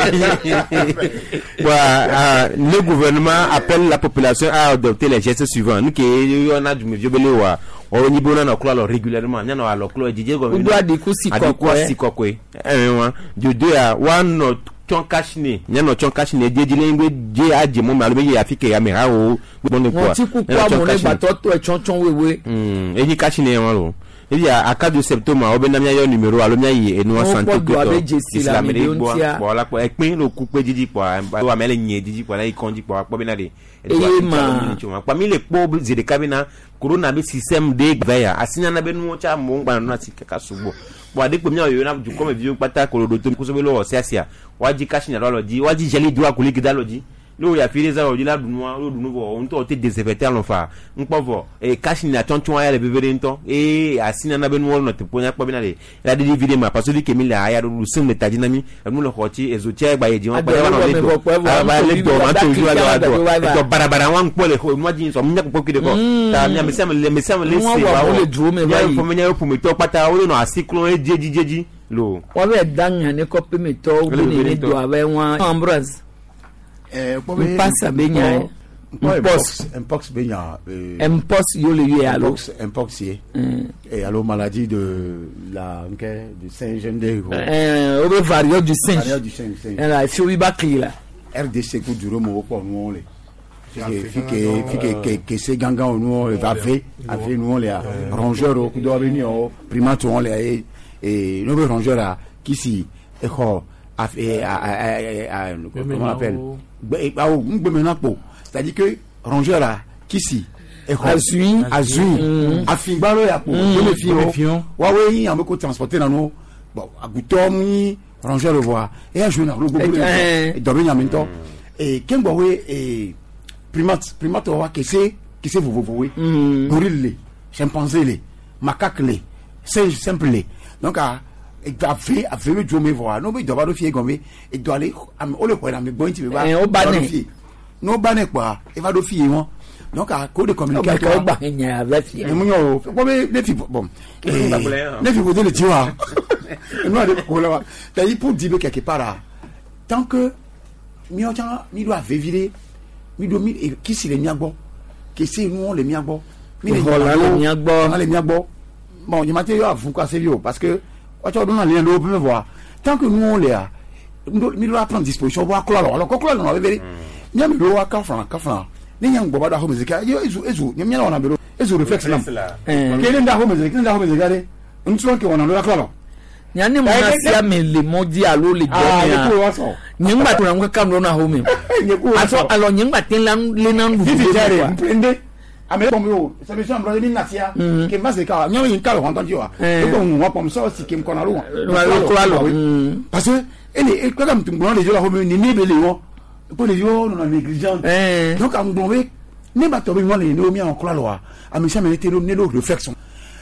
le gouvernement appelle la population à adopter les gestes suivants nous que on a du vieux belé wa o ni bona na kula régulièrement nya na lo kula dije go do adiku sikokwe du 2 à 1 chonkashine nyano chonkashine die dilengwe die aje mo malo be afike ya mera o bonne quoi chonkashine batoto e chonchon wewe eji kashine yalo il y a à 4 de septembre o be na mia yo numéro alo mia yi enu santé ko islamere bo la ko e pin lo coupe didi kwa wa mele nye didi kwa la ikondi kwa be na de kwa mi le po zede kabina corona be système de veya asinya na be nu cha mo ngba na sikaka subo bo ade pe mi yo na ju comme vieux pata ko do to ko so be lo osia waji kashina lo di waji jeli do akuli kidalo di lo ya fire za odi la dunwa lo dunu bo on to te désinfecter l'enfa npovo e kashina tonton ya le bebere nton e asina na be nu no te ponya kpo bi na le la de video ma parce que mi la ya do sim le tadinami mu lo khoti ezotia gba ye ji won pa ya na le do ma to ju ala do to barabara wan po le ko mo ji so nya ko kide ko ta nya me sem le se wa o le duro me ba fo me nya ko me to pata o no asiklo e jeji lo wa be danya ne ko pe me to o ni do ave wan Ambrose passa benya
impox benya
impox yo le ye alo
impox et alors maladie de la du Saint-Jean-de
au variant du singe la fi ba clé
RDC ko duro mo ko no le que ces gangan nous va fait nous les rongeur au do venir au primate on les et nos rongeurs qui si comment on appelle c'est-à-dire que rongeur là qui si azui afibalo ya pour le fion wa we en ko transporter dans nous bon agutom rongeur le voir et un journal beaucoup et dormir en même temps et kengo we et primate wa que c'est vous gorille chimpanzé macaque singe simple donc et a fait le jomé voir non mais doit pas fier comme et doit aller au le point mais bon tu veux pas no bané quoi et va do fier moi donc à code de communication
ba nya va fier
mais mo ko be fi bon ne fi poser le tiwa non de ko là t'as pour dire quelque part tant que mi doit vivre mi do mi qui si les miagbo qui c'est nous les miagbo mi les miagbo bon il m'a dit vous quoi c'est parce que on donne rien l'eau pour me voir tant que nous on les a mi doit prendre disposition voir quoi alors quoi on va vérifier ni am do ka fran ni nyang boba da ho musique yo ezu ni nyana wana bero ezu reflex nam kele nda ho musique de nso ke wana do ka
nyane mo na sia me le modi alo le gomia nyimba to na ka ndo na ho me aso alo nyimba tin lan le nan bu
ende amele bombe o ça me semble ni natia que va se ka nyawo yin ka lo entendu wa ko mo pom so si kim kona lo parce que ele ko kam tumbo le jola ho me ni bele wo pour les gens on a négligent donc am bombe ne ba to bi mo le no mi an kula lo wa ami sa me te no ne lo réflexion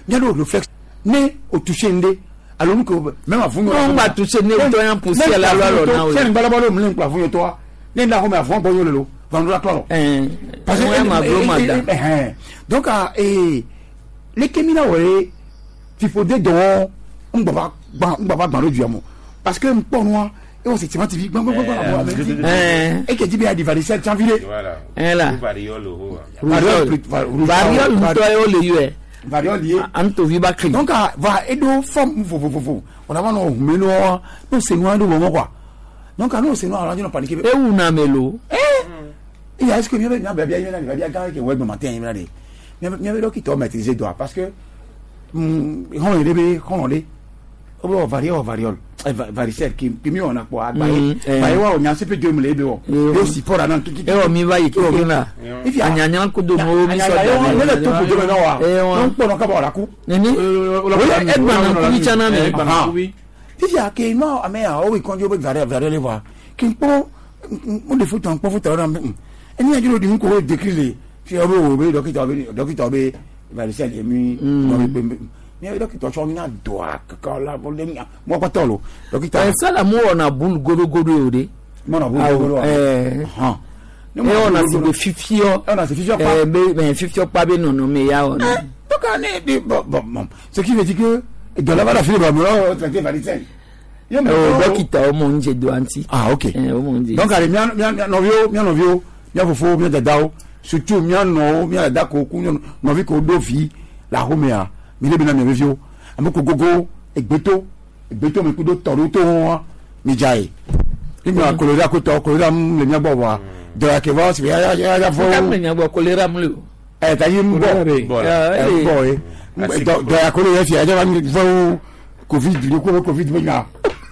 ne au toucher ndé alors que même avant
on va toucher ne to yan pousser la loi lo na o
sen bala bala mo le plafond yo to ne nda ho me avant bo yo le lo vendre la cloison parce que donc les kémina ouais il faut des dons on va dans le diamant parce que pour moi et on s'est TV et que tu as dit varicelle tu as vu
là
variole
lié
anto vibakri
donc va edo forme on a non meno non c'est noir do quoi donc non c'est noir on paniquer
et una melo
il est-ce que bien gars qui web matin il y a qui doit maîtriser doigt parce que on est varicelle qui mi on a quoi on a peu de mlebe et aussi pour la qui
mi va y là anyanya ko do mo mi so
da le to ko do na on ko ka ba la ku
ni e ma ni chana me
ti ya ke ma ame a o ko jo be variole voir qui po on de foot en po foot ra eni a juro di ko décrire fi o be docteur be varicelle mi mais docteur chomina doa ka la problème mo ko tolo docteur
sala mo ona bul godo ode
mo na bul
on a se fifio mais fifio pas be non mais ya on
donc bon ce qui veut dire que de là-bas la fille va me traiter varicelle
docteur o mo nje do anti
ok donc allez bien novio bien fofo bien dadao surtout bien no bien dadako ku no vi ko do fi la romea mi le bina mi review amoko gogo egbeto me kudo toruto mi jai imi a kolera ko to kolera le mi agbo wa de la ke va si ya fo
ka mi agbo kolera mu le
ta yi mbo de la kolera si ya ja mi fo covid le ko covid mi na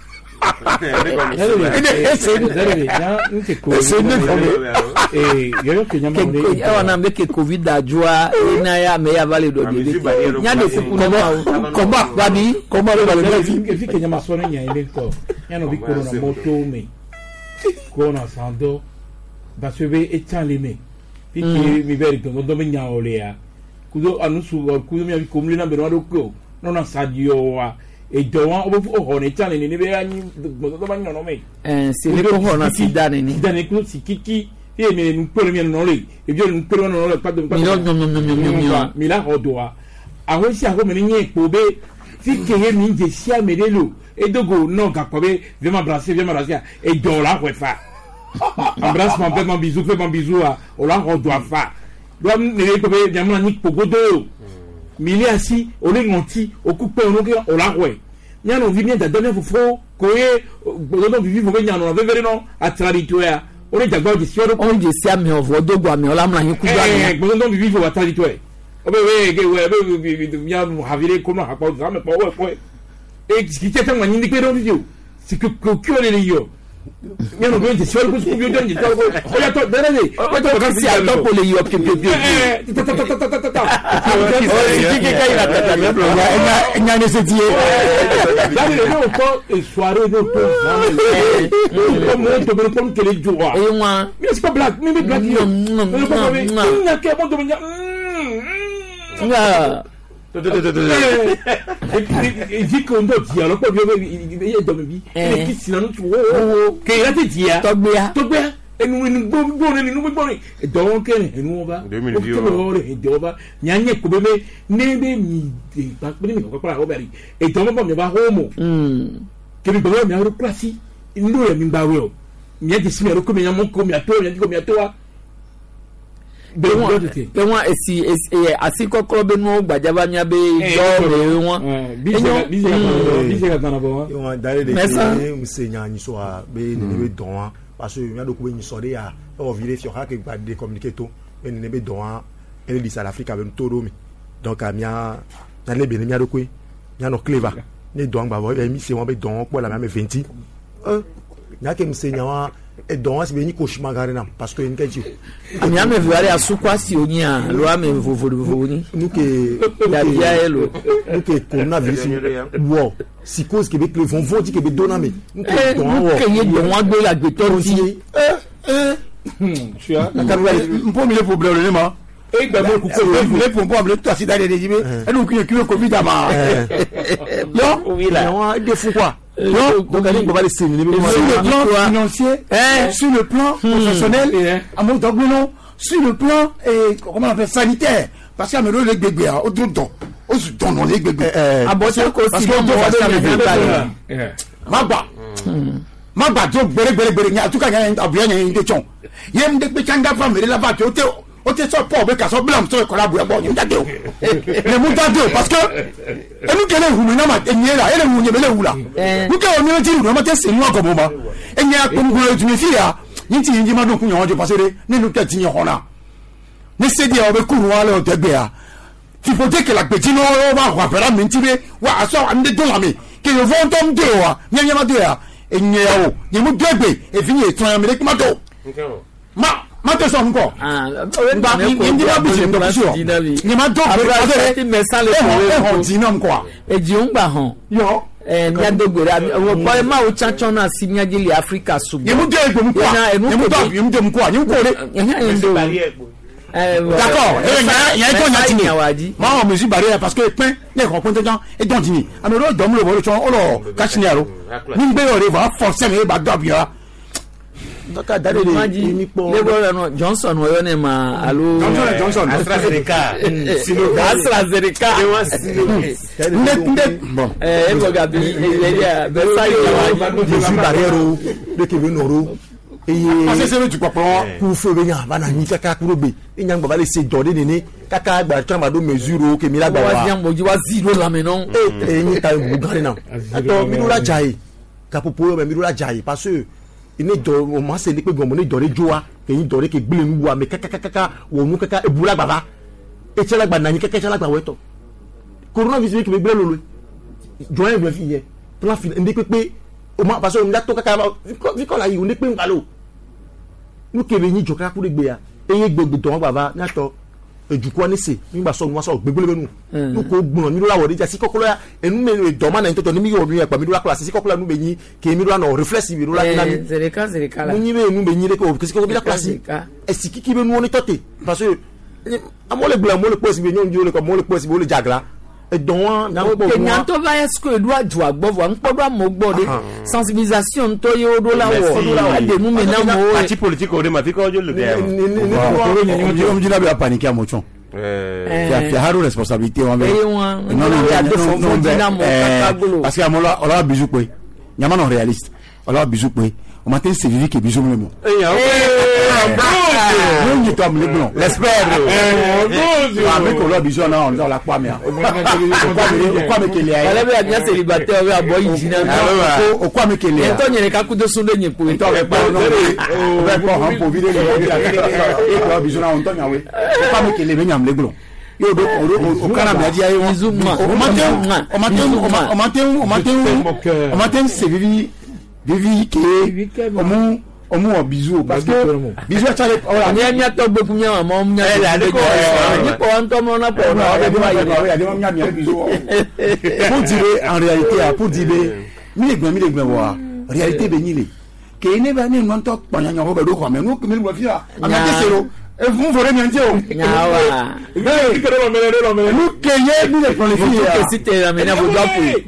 on que covid ajua ina ya me ya vale do de nya de combat babi comment
le fi kenya masone nya ile ko nya no bi corona moto me corona sando ba se be etalime fi mi veri ko do me nya ole ya kudo anusu kudo mi abi komle na be no ko no na sadio wa et donc on est allé ni be ani do ba nyono me
c'est le corona sidane ni
sidane ko sikiki e me nous premier non le e bien nous premier non le pas de
non
mi la odoa a ho si a ho me ni epo be fi keye mi je si a me de lo e dogo non ga ko be viens m'embrasser et do la ko fa embrasse mon père mon bisou à on la odoa fa do me ko be bien ni pogodo mili asi ole ngonti okupe onoke olagwe nyano vini da donne fofo koye bodo vivi fo nyano na vevere no atrarito ya ole jagba di sioro
on je sia me ovo dogo ame ola mla yiku
gba bodo vivi fo atrarito e obe we ya havire kono hakpa za me po we e ki tete ngani ni pero video c'est que le yo nyano be je sioro ko ku bio donje to ko ya to derede ko to ka si
to ko le yo pio
nya se tie
la le no ko e soirée no to ko mo to be ko kele joa
e wa
mi c'est pas blague mi blague yo na ke mo to nya
nga
e di ko ndo ti alo ko bi e do mi e ki si na no wo ke ya ti dia
to gbe
enu gbogbo ni nu gbogbo ni do ke enu oba o le de oba nyanye ko be nebe mi de pa pe mi ko pa o beri e do mo mi ba homo ke mi ba mi aro klasi ndu mi ba we o mi de si mi aro ko mi nyamo ko mi ato wa
be won esi asi kokoro be nu gbajaba nya be do re won
bi se ka tana bo
won dare de ke se nya ni so a be ni be don parce que il y a beaucoup de gens qui ont viré sur hack et de communiquer tout et ne be don et dit ça l'Afrique avec tout romi donc a mia na le be mia dokwe mia no clever ni don ba bo mi se won be don pour la même 20 na ke msenya wa e don asi be ni koshima garena parce que ni keji
ami ame vuare asukwa si oni a lo ame vovo ni
nuke
ya bia elo
nuke coronavirus wo si cause que be vont dire que be doname
nuke don wa gbe la gbe to ti
tu as la mpo mi le problème le ma e gba mo ku ko le pompo am le to asi dare de jibe e nu ki covid ama yo
oui là
on de fou quoi
donc on va les signer
sur le plan financier sur le plan professionnel à mon non sur le plan comment on appelle sanitaire parce que amelo le gbegbe a o dun don o su don le gbegbe
abote ko si
parce que on doit faire le magba ma gba to gbere nya tu ka nya abuya nya inde chon yem de pe changa family la ba to o te so po be ka so blam so ko la bu bo nya dade o le mu dade o parce que enu kele hu na ma enyera ele hu nye bele hu la mu ke o ni ti ru ma te se nu agobo ma enya ko ngoro tu mi fi ya yinti yinji ma do kun yan ojo pasere ninu te ti yan hona ne se dia o be kuru wa le o te gbe ya ti faut que la petite no va wa pera mentire wa aso ande do la mi que le vent tombe de wa nya ma de ya enye o ye mu degbe e fini e tun ya mi le ma do ma to so nko ba ni ndi ba bi je ndo so ni ma do be
me sale ko
ti na nko
e ji un gba han
yo
nya dogore wo boy ma o chanchon na si nya jili Africa subo
ye mu de egbe mu ko ye mu do ye mu de mu ko ye mu ko le d'accord il y a ko nyatini ma o mesure barrière parce que pain les gros points gens et donc ni amero dom le bolo chon olo kachiniaro ni gbe ore va forcer me ba dobia
Doka dade ni po le no Johnson wo ne ma alo
Johnson
AstraZeneca
AstraZeneca
bon
go gabi ya be sai ya
mesure barrière o de ke be noro
parce que tu comprends
ku fo be nya bana ni kaka kurobe nya ngba ba le se jode nini kaka gba chama do mesure o ke mi la gba
wa nya moji wa zero la me non
ni ta bugare na ato mi do la jai ka popo mi do la jai parce que ini do o ma se ni pe gomo ni dore joa ke yin dore ke gbele nu wa me kaka wo nu kaka e bula baba e chela gba na ni kaka chela gba weto coronavirus ke be gbele lolo join be fi ye plan fi ndi pe o ma parce que mi da to kaka vi ko la yi o ni pe ngalo nu ke be yin jo kaka ku de gbe ya eye gbegbe to won baba na to ejuko ni se nígbà so won so gbegbele benu nu ko gbon mi do la wo de jasi kokolo ya enu me do ma na nto ni mi yo mi pa mi do la class si kokolo nu be yin ke mi do na reflex mi do la na mi
zereka la
nu ni be nu be yin de ko ke si ko bi la class e si kiki be nu oni tote parce que amole gbe amole posi be nyon le ko amole posi be o le jagla e don wa na gbo
ke nyan to va est-ce do aju agbo wa npo do mo gbo de sensibilisation to ye o do la wo ade nu me na mo
parti politique o de ma fi ko jo le de
ni jina be paniquer mo chon qui a responsabilité on veut parce que on a bisou quoi nyama non réaliste on a bisou quoi on matin c'est vivre que bisou mo non ni tom le blanc l'espère avec on a bisou on dans la quoi mais quoi mais qu'il y a
elle est bien célibataire avec aboy jina
o quoi mais qu'il y a
to nyere ka kudo so de nyepo
to be pa no be pa han po video le ko bisou na on to nyawe quoi mais qu'il y a nyam le blanc yo do o kana me dia yo o matin c'est vivi que omu o bisou parce que bisou cha le ora
nya to gbe kunya ma nya ni ko on to mo na po
na nya bisou pour dire en réalité pour dire mi le gbe wa réalité be nyile ke ne ba ni non to panya nya ho be do ko me no mi mo fi a amate sero e fun fore mi ante o
nyawa
be ki lo mele lu ke ye ni le planifier
que si te la mena bo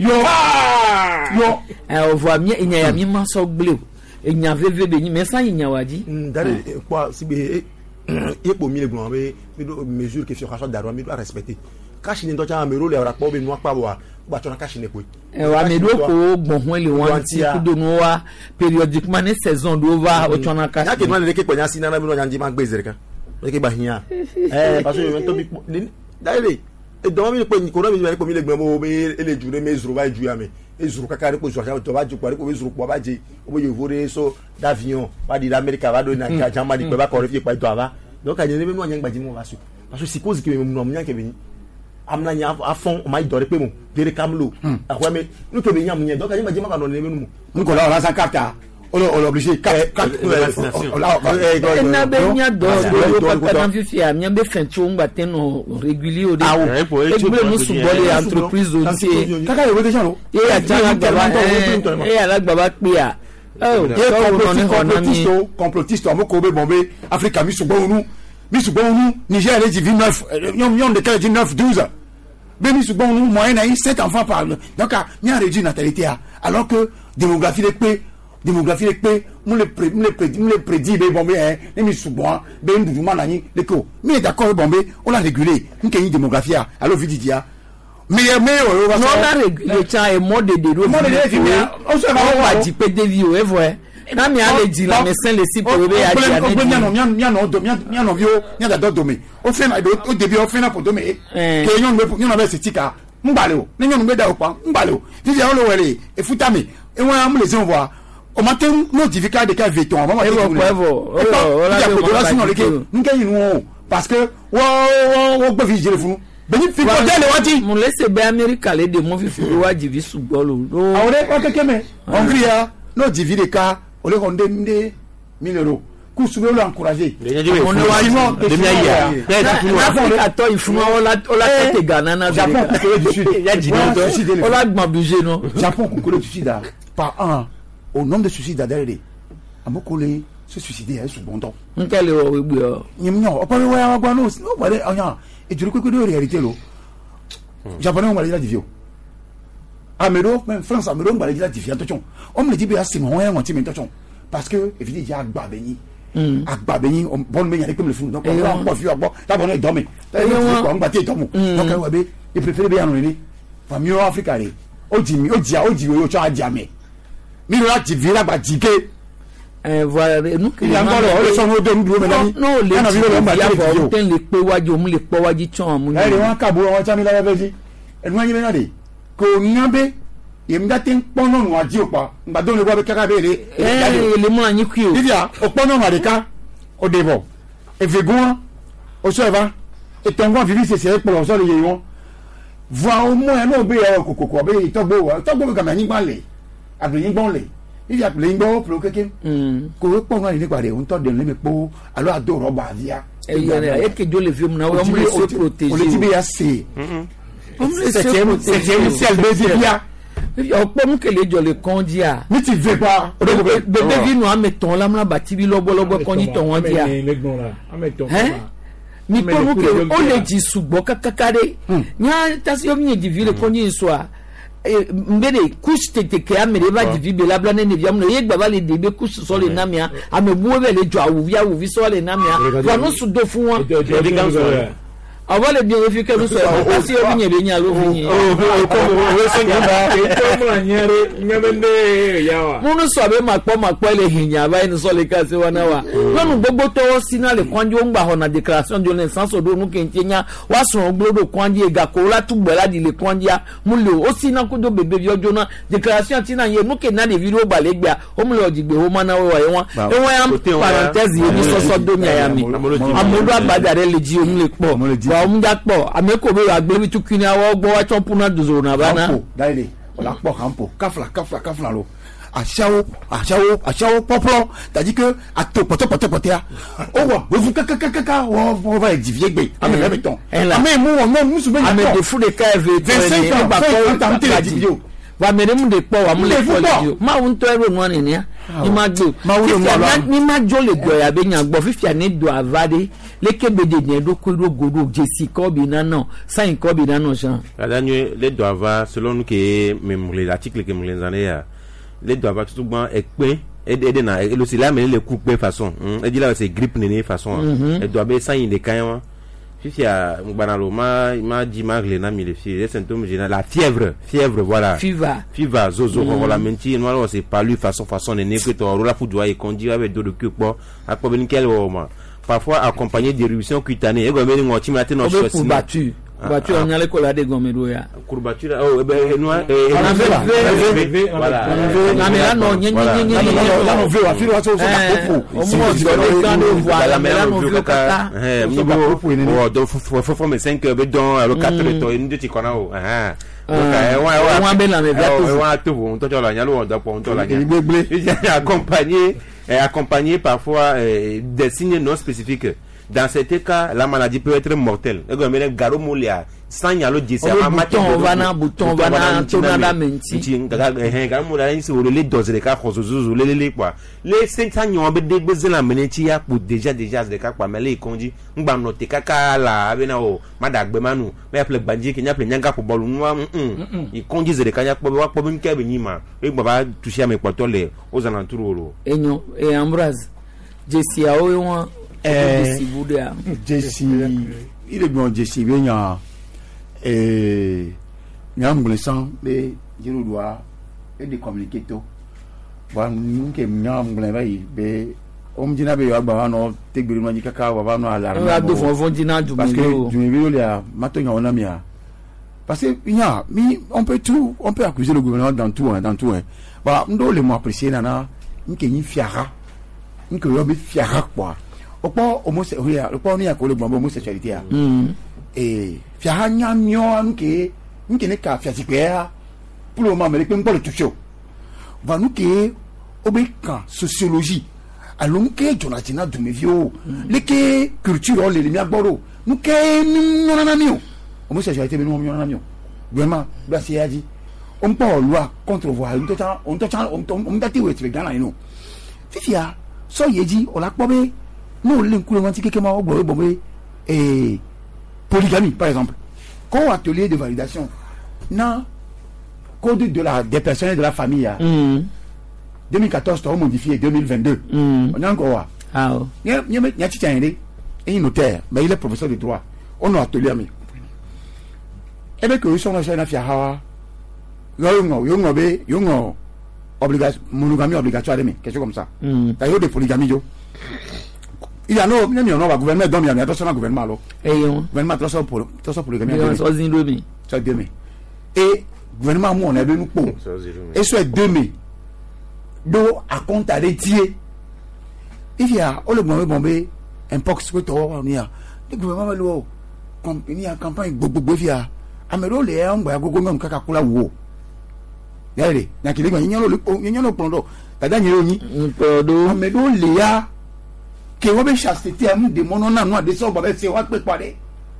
yo o voit mi nya ya mi ma so gble e nya veve be ni me san nya waji
dare quoi si be e po mi le gbon be mi do mesure que sur rachat d'argent mi do respecter cash ni do cha me ro le ra po be nu pa wa gba chona cash ni ko
wa me do ko gbon ho le wan ti ku do no wa périodiquement ne saison do va o chona cash
ya ke ma le ke ponya si na na mi no nya ndi ma gbe zereka le ke ba hiya parce que me to bi dare e do mi pe ni ko mi po mi le gbon mo be ele jure me zuru ba ju ya me ezuru kaka ri ko zo to ba ju ko ri ko ezuru po ba je o bo yevore so d'avion ba di America ba do na jama di pe ba ko ri fi pa do ava donc ani me no nya gbaji mo va su parce que si cause que me no nya ke be amna nya afon o mai do re pe mo dere kamlo akwa me nu ke be nya mo nya donc ani gbaji ma ka no ne me nu
mo ko la sa carte on obligé 4
na be nya do pa na fi fi am nya be fentu ngba teno régulier o de e gbe no subole entreprise o ti
kaka yo de jaro
e ya jara gba e ya la gba pe a
complotiste mo ko be bombe Africa mi sugbon nu Niger les 29 ñom de 19 12 be mi sugbon nu moyen na 7 enfants par donc il y a réduit natalité alors que démographie les pe mo le prédit be bombe ne mi sugbon be nduduma na ni le ko mais d'accord bombe on l'a régulé une démographie alors vididia mais on va
non la régler ça et mode de
Mode de fi bien. On se va
va
voir.
jipe de vie ouais vrai na mi ale di la médecin le si pour be ya di
on
ane
non vieux nya da domé on fait au début on fait na pour domé que nyon be setika mbale o nyon be da o pa mbale o fi on le wele e futami e won am les on voit o matin notificat de cas veton maman e vo parce que wo gbe fi jere funu beni fi ko dele wati
mo laisse be America le de mo fi fi wa jivi sugbolo
awore o kekeme on via no divide ka o le konde mde 1000 euros ku sube lo encourager
on ne wa ino de mi Africa to ifuma ola tete Ghana na
Japon ko du sud
ya jino to ola gba budget no
Japon ko du sud par an au nombre de suicides d'ailleurs amokole se suicider est bon temps
nkele o egbe o
nyimnyo opa we wa gba no o bare onya e juru ko de réalité lo japonais on va dire divio Amero même France Amero on va dire divio attention on me dit bien c'est mon on ti attention parce que évidemment il y a agba beni on bon me yare comme le fou donc on va pas fiu agba la bonne dormir on va te dormir donc on va be et préférer bien on va mieux Afrique aller o di o cha jamais mi la ti vira gba dike
voilà nous que
la ngolo o le so no de ndu me nani
no le
na viro le mba te
ten le pe waji o mu le po waji chon mu
ni won ka bo won cha mi la beji enu anyi me na de ko nyabe yemda ten pono no aji opa ngba do le gwa be kaka be
le mo anyi ku o
dia o pono ma de ka o debo e vegon o so eva e tongo vivi c'est pour so le yeyon voir au moins no be kokoko be togbo ka ma ni gba le abi yin gbon le il y a plein de pour quelqu'un ko po ngani nípa re on to de le me po alo ado roba via
e que Dieu le vieux na o mo le se protéger
on le dit bien c'est c'est ciel bezia
ọ̀pọ̀ mú kele jọ le kan di a.
mi ti ve pa.
bébé vi nu ame tɔn lamuna bati bi lɔbɔlɔbɔ kan di tɔn wɔn di a. mi kɔ mú kele o le di sugbɔ kakaka de. nya tasi omi ye divi le kan di nsɔ a. mbere couche tete ke amere ba divi be labla ne nevia mu ye gbaba le de be couche sɔ le namia ame buwe bɛ le jɔ awuvi sɔ le namia wa no su do fún wa. Avant le bien efficace nous sommes aussi au milieu de nyalo fini munu so be makpo le hinya ba ni so le ka se wana wa nonu gbogbo to sina le kwanji o ngba ho na déclaration de naissance odo nu kentinya wa so gbogbo kwanji ega ko la tugbe la di le kwanji a mu le o sina ko do bebe bi ojo na déclaration tina ye nu ke na de video gba le gba o mu le ojigbe o ma na we wa won e won am parenthèse ye ni so do mi aya mi amodo agbadare le ji o mu le po omudakpo ameko be agbe bi tukini awo gbo wa chompuna dozo na bana
daile ola po kampo kafla lo achawo poplo tadi que ato poto o wa we fu kaka o va divier gbe ame le beton ame mu su be
ame de fu de ka eve
25 ans ba ko ta mte divier
wa mere mu de po wa mu le ko ma won to ero no ni ya ni ma gbe ni ma jo le gbo ya be nya gbo fifia ni do avade le kebe de ni do ko ro godo jessica bi na no sain ko bi na no jean
la dernier les doivent selon nous que même les articles que nous les en ya les doivent tout bon ekpe et na et aussi là mais les couper façon et dit là c'est grippe néné façon et doit be sain de kan fifia ngbanalo ma di magle na mi le fi les symptômes généraux la fièvre voilà fever zozo la menti normalement c'est pas lui façon néné que to la pour doit et conduire avec dos de cul pour après ben quel moment parfois accompagné d'éruptions cutanées et comme on ti matin non
sur battu on a l'école de gomero ya
courbature oh ben noir voilà
la mais là non ni
là on veut affaire wa so
on voilà mais là on veut kata
faut mais 5 bedon alors 4 to une de ti kona o
wa be la me
wa to on to la nyalo on da po on to la accompagné parfois des signes non spécifiques. Dans cet cas, la maladie peut être mortelle. Garo molia, sans yalo disa,
bouton vana, tonada menti.
Garo molia, c'est le dose de cas, les quoi. Les 500 ans, des besoins la menetia pour déjà des cas, quoi, mais les conduits, on va noter caca la, avenao, madak bemanu, mais après le bandit qui n'a plus rien pour balloon, ils conduisent des cagnacs pour une cabinima, et baba toucher à mes poitolets aux alentours.
Et non, et Ambroise, Jessie a eu un.
Jesse il est bon Jesse bien nyam sans be jiru doa et de communiquer to wa nke nyam ngule bai be jina be wa ba no tegbiru no jikaka wa ba no alarme
on a do fon jina du
parce que du video là mato nya ona mia parce que on peut accuser le gouvernement dans tout bah ndo le mo apprécier nana nke ni fiara nke yo be fiara quoi o po homosexualité o po ni akole gbo homosexualité a et fiara nya mio nke ne ka fiasi pe pour le moment mais pe npo le tucho va nous que obeka sociologie alon ke Jonathan Dumevio le ke culture le mi agboro nous ke nous nana mio homosexualité mais nous on mieux vraiment merci Adi on peut loi contre voir on dati we tbe Ghana you fifia so yeji o la pobe no le nkule wanti keke ma ogbo polygamie par exemple quand atelier de validation na code des personnes de la famille 2014 to modifié 2022 on a encore nya chicha ende et notaire mais il est professeur de droit on a atelier ami ebe que ils sont na fia hawa yongo obligation monogamie obligatoire mais quelque chose comme ça d'ailleurs de polygamie yo il y a no gouvernement donc il y a attention au gouvernement alors gouvernement attention polygamie ça demi et gouvernement moi on a nous pour et soit demi do à compte à retirer il y a le bombé impox que toi on y a le gouvernement lo compagnie en campagne bobo via amero le ambo ya gogo ngam kaka kula wo yale na kilingo nyalo plondo tadanye oni plondo amero le ya ke wo be chasteté am de mono na no de so ba be se wa pe pare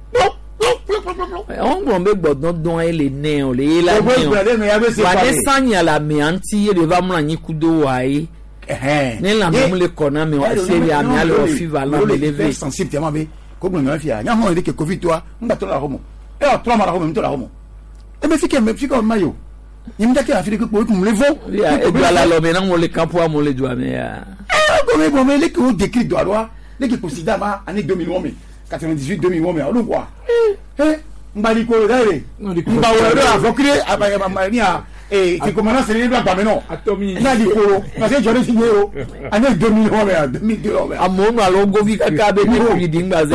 on bombe gbodon don ele ne o le la ne o wa de sanya la me anti de va mla nyikudo wai ne la mo le kona me o se ya mi ale o fiva la me lever
sensible ma be ko gbo me fia nya ho de ke covid toi mbato la homo et on trois mara homo la homo e me fike mayo nyimda ke afiri ko ko mu levo
e do ala lo me na mo le campo mo le do me ya
bon mais les qui décrit droit les qui considèrent année 2000 98 2000 on quoi mbali ko dare mba wero avokire abaya mania et qui commence c'est les blancs pas non na di ko parce que j'aurais signé année 2000 2002
amono alongo vi kaka be ni ko di ngbaze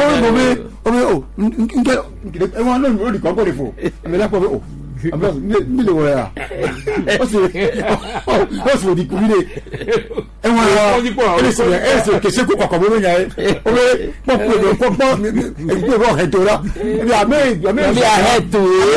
e won no di ko ko defo mais là ko ambos ni le wora o se di kubile e won eso que se ko ko bo nya o be po ko hetora ya me
heto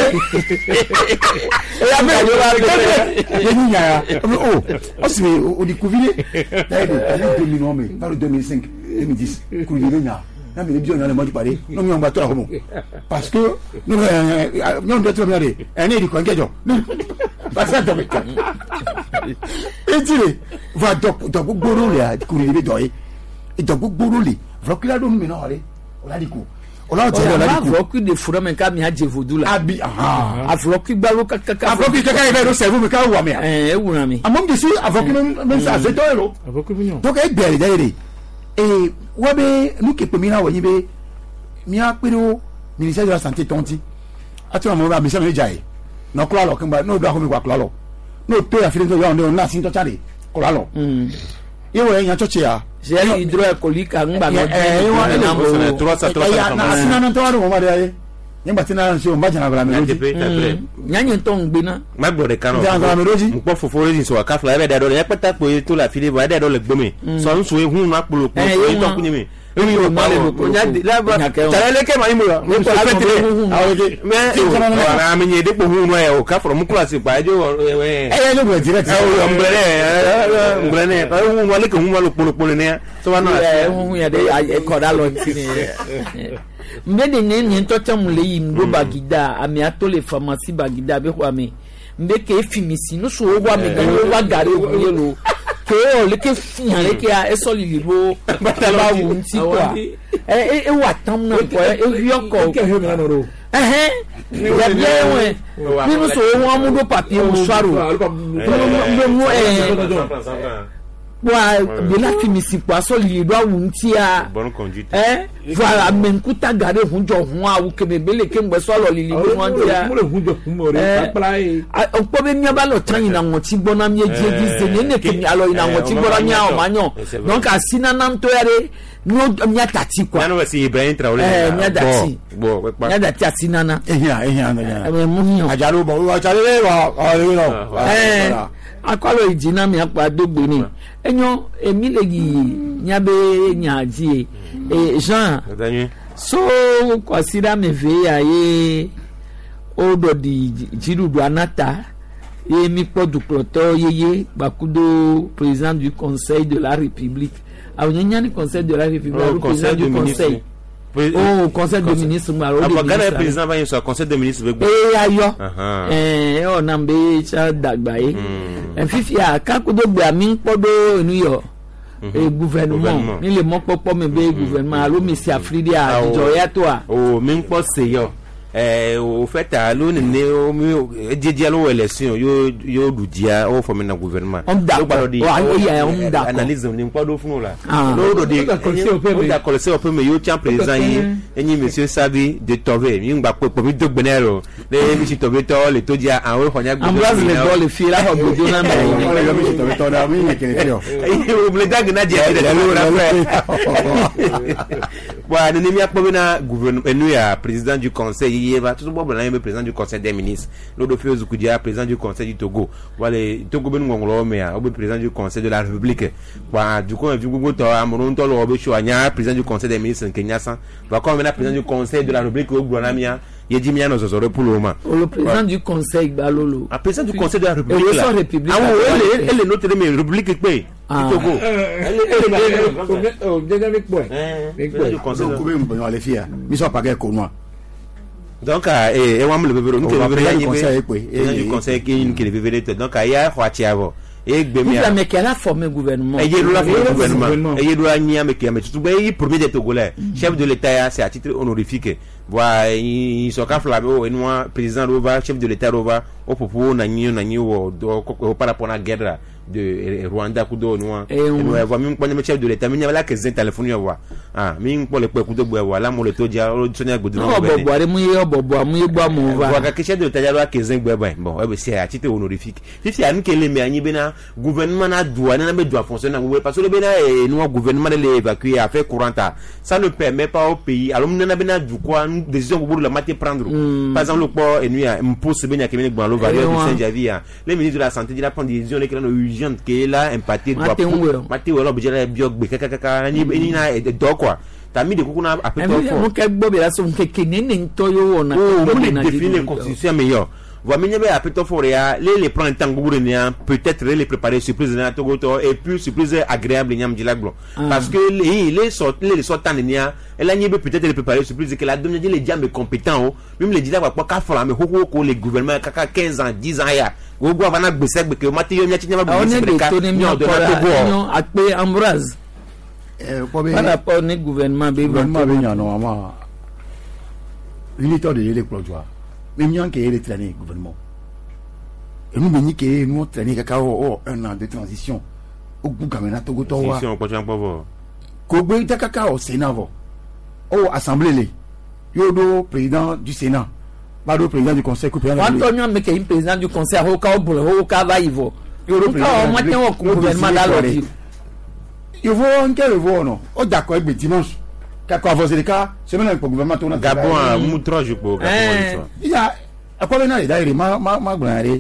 ya me yo nya o se o di kubile dai do 2000 hommes par 2005 2010 kubile nya na me bi on na le mo di pare no mi on ba to la homo parce que nous on doit regarder un di ko ngejo parce que donc et dire va donc gboro le a kuri be doye et donc gboro le vrokila do mi na ore ola di ko ola ti ola di ko
vrokil de fura men ka mi ha je vodula
abi
vrokil gbalo kaka
vrokil kaka e do servo me ka wa me
wuna mi
among disi vrokil men sa ze doero donc e bere daire et wabe nous ke pemina wa yibe mi a pero ministère de la santé tonti ati mo ba mi se me jai no kula lo kimba no do ko mi kwa kula lo no to ya firin to ya no na sin to chare kula lo yewo yan chochi ya
gel hydroalcoolique ngba no
na mo na sin na to wa mo ma de nyamba tina nsi o mbajana bra me
nyanyi to ngbina
magbore kanu mo po foforo yin so ka fla be da do ya pata po to la fili bo da do le gbomi so nso ehun na polo po to kunyi mi emi o ma le ko nya la ba tale ke ma imura mo ko afetre awoje me ara mi ni de po hun no e o ka from class pa jo
lo go direct
o mbrene pa hun wale ke hun wale polo ne so wa na
hun ya de e ko da lo ntini mbede ni ntocha muleyi ndo bagida ami atole pharmacie bagida be kwa me mbeke efimisi no so wa me gan wa gare yelo ke o le ke fian le ke a esoli libo batala wu nti kwa e wa tam na ko e hioko
ke he na no
ya biewe ni no so wa mu do papier mu swaro mo wa de la fi mi si po aso li do awuntia
bonne conduite
voilà menkuta gare hunjo hu awu kebele ke ngbe so lo li mo wantia
mo le hunjo mo re papla e
opo be mi ba lo tan ina won ti gbona mi eji ze ne ke alo ina won ti gbora nya o manyo donc asina nam to yare no nya tati kwa
no si Ibrahim Traoré
nya dati nya dati asina na mo hiyan
ajalo bo wa chale wa
akwalo ijina mi apa dogbe ni enyo emilegi nyabe nyaji Jean so consider me ve aye odo di jirudu anata e mi podu ploto yeye bakudo président du conseil de la république awonyanya ni conseil de la république président du conseil conseil de ministre maro de
ministre président va sur conseil de ministre
ayo o nambe cha dagba en fifi a kakudo gba mi podo enu gouvernement ni le mo popo me be gouvernement alo mi si afridi a jo ya to a
mi npo se yo o fait a lo ni o mi jeje lo election yo dudia o fo me na gouvernement
lo gbaro di
analyse ni npo do fun la lo do di da collecter o pe me yo champ président yi eni monsieur Sabi de Tove mi ngba po mi do gbenero le mi si Tove to le to dia an o khonya gbo
ambras le do le fi la ho gbo na me
mi si Tove to da mi ke le fio
o me dag na je wa ni mi apo na gouvernement enu ya président du conseil yeba tout bon le président du conseil des ministres l'autre fait Zukudia président du conseil du Togo voilà Togo ben ngolo me ya obe président du conseil de la république wa du coup du gogo to amoron to lo obe choanya président du conseil des ministres Kenya san va comme na président du conseil de la république o gronamia yedi mi ano zozoro pour le moment
le président du conseil balolo
a président du conseil de la république ah oui elle notre république pe Togo
du conseil mi so pa ke ko no
donc et on me le veut du conseil qui le veut donc il y a Khwatiavo et gbemi
a mais qu'elle a formé gouvernement
et il doit former gouvernement et il doit nier mais qui a tout ben premier des Togolais chef de l'état c'est à titre honorifique voilà ils sont kaflabo et nous président Rova chef de l'état Rova au propos na nyi wo par rapport à la guerre de Rwanda kudo noa et nous avons même pas chef de l'état mais la que c'est téléphone wa ah mi pour le kudo bo wala mo le to dia sonia godu
no bo boare mu ye bobo mu ye gba mo va
wa ka chef de l'état ya que c'est gbe bon c'est à titre honorifique si an ke le me anyi bena gouvernement na douane na be doit fonctionner parce que le bena nous gouvernement de évacuer à faire couranta ça ne permet pas au pays alors na bena du quoi décision pour la matière prendre par exemple le port et nuit impose bena ke bena gba lo varier du Saint-Javier les ministres de la santé il a prendre des décisions lesquelles urgentes que là impacté doit mati wala objet biog kaka ni na do quoi t'as mis de kokuna après toi
on ke gbo be la so ke nene to yo wona
on définir constitution meilleur va minye be après toi foria les prendre temps goubou nia peut-être les préparer surprise na Togo to et puis surprise agréable nyam dilaglo parce que les sortant nia elle a peut-être les préparer surprise que la donner les diamants compétents même les dilagwa pas ka fala mais ko les gouvernements kaka 15 ans 10 ans ya gogo avana gbese gbe ke mati yo nya chinya ba
on est de Togo akpe Ambroise par rapport au gouvernement be
nya no ama unité de les produire même n'y a que les traîner gouvernement et nous venons que nous traîner cacao un an de transition au bout kamena Togo to wa
transition ko champo bo
ko gbe ta cacao Sénat vo au assemblée les yodo président du Sénat bado président du conseil ko président
Antonio meke président du conseil ho ka obule ho ka va ivo yodo président mo ten o gouvernement da lo di
il faut en quel vo no o d'accord avec dimanche kako avancer le cas semaine pour gouvernement to na
Gabon a mu 3 jours pour Gabon
il y a après na d'ailleurs ma glanare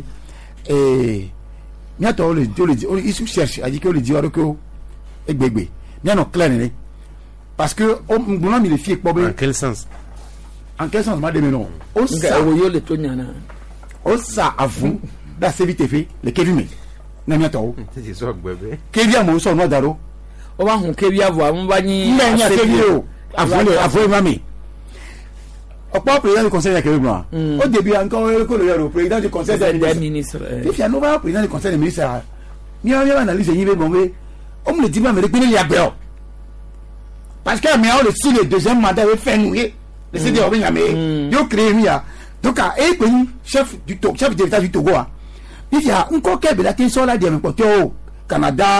ni ato le il cherche a dit que le dit que egbegbe ni no clair ni parce que on gouvernement mi le fie po
en quel sens
ma de non on ça
yo le tonyana
on ça avant da sévité fait le kevin na mi ato
c'est ça gbebe
kevin mo so no daro
o ba hun kevin avo mo ba ni
ni kevin avant mami au président du conseil de au début encore le président du conseil des ministres et puis à nouveau président du conseil des ministres ni on va analyser ni bon mais on me dit mais le y a bien parce que mais on le si le deuxième mandat avait fait nous le c'est dire on mais yo créé mia donc et puis chef de l'état du Togo il y a encore que la question là de au Canada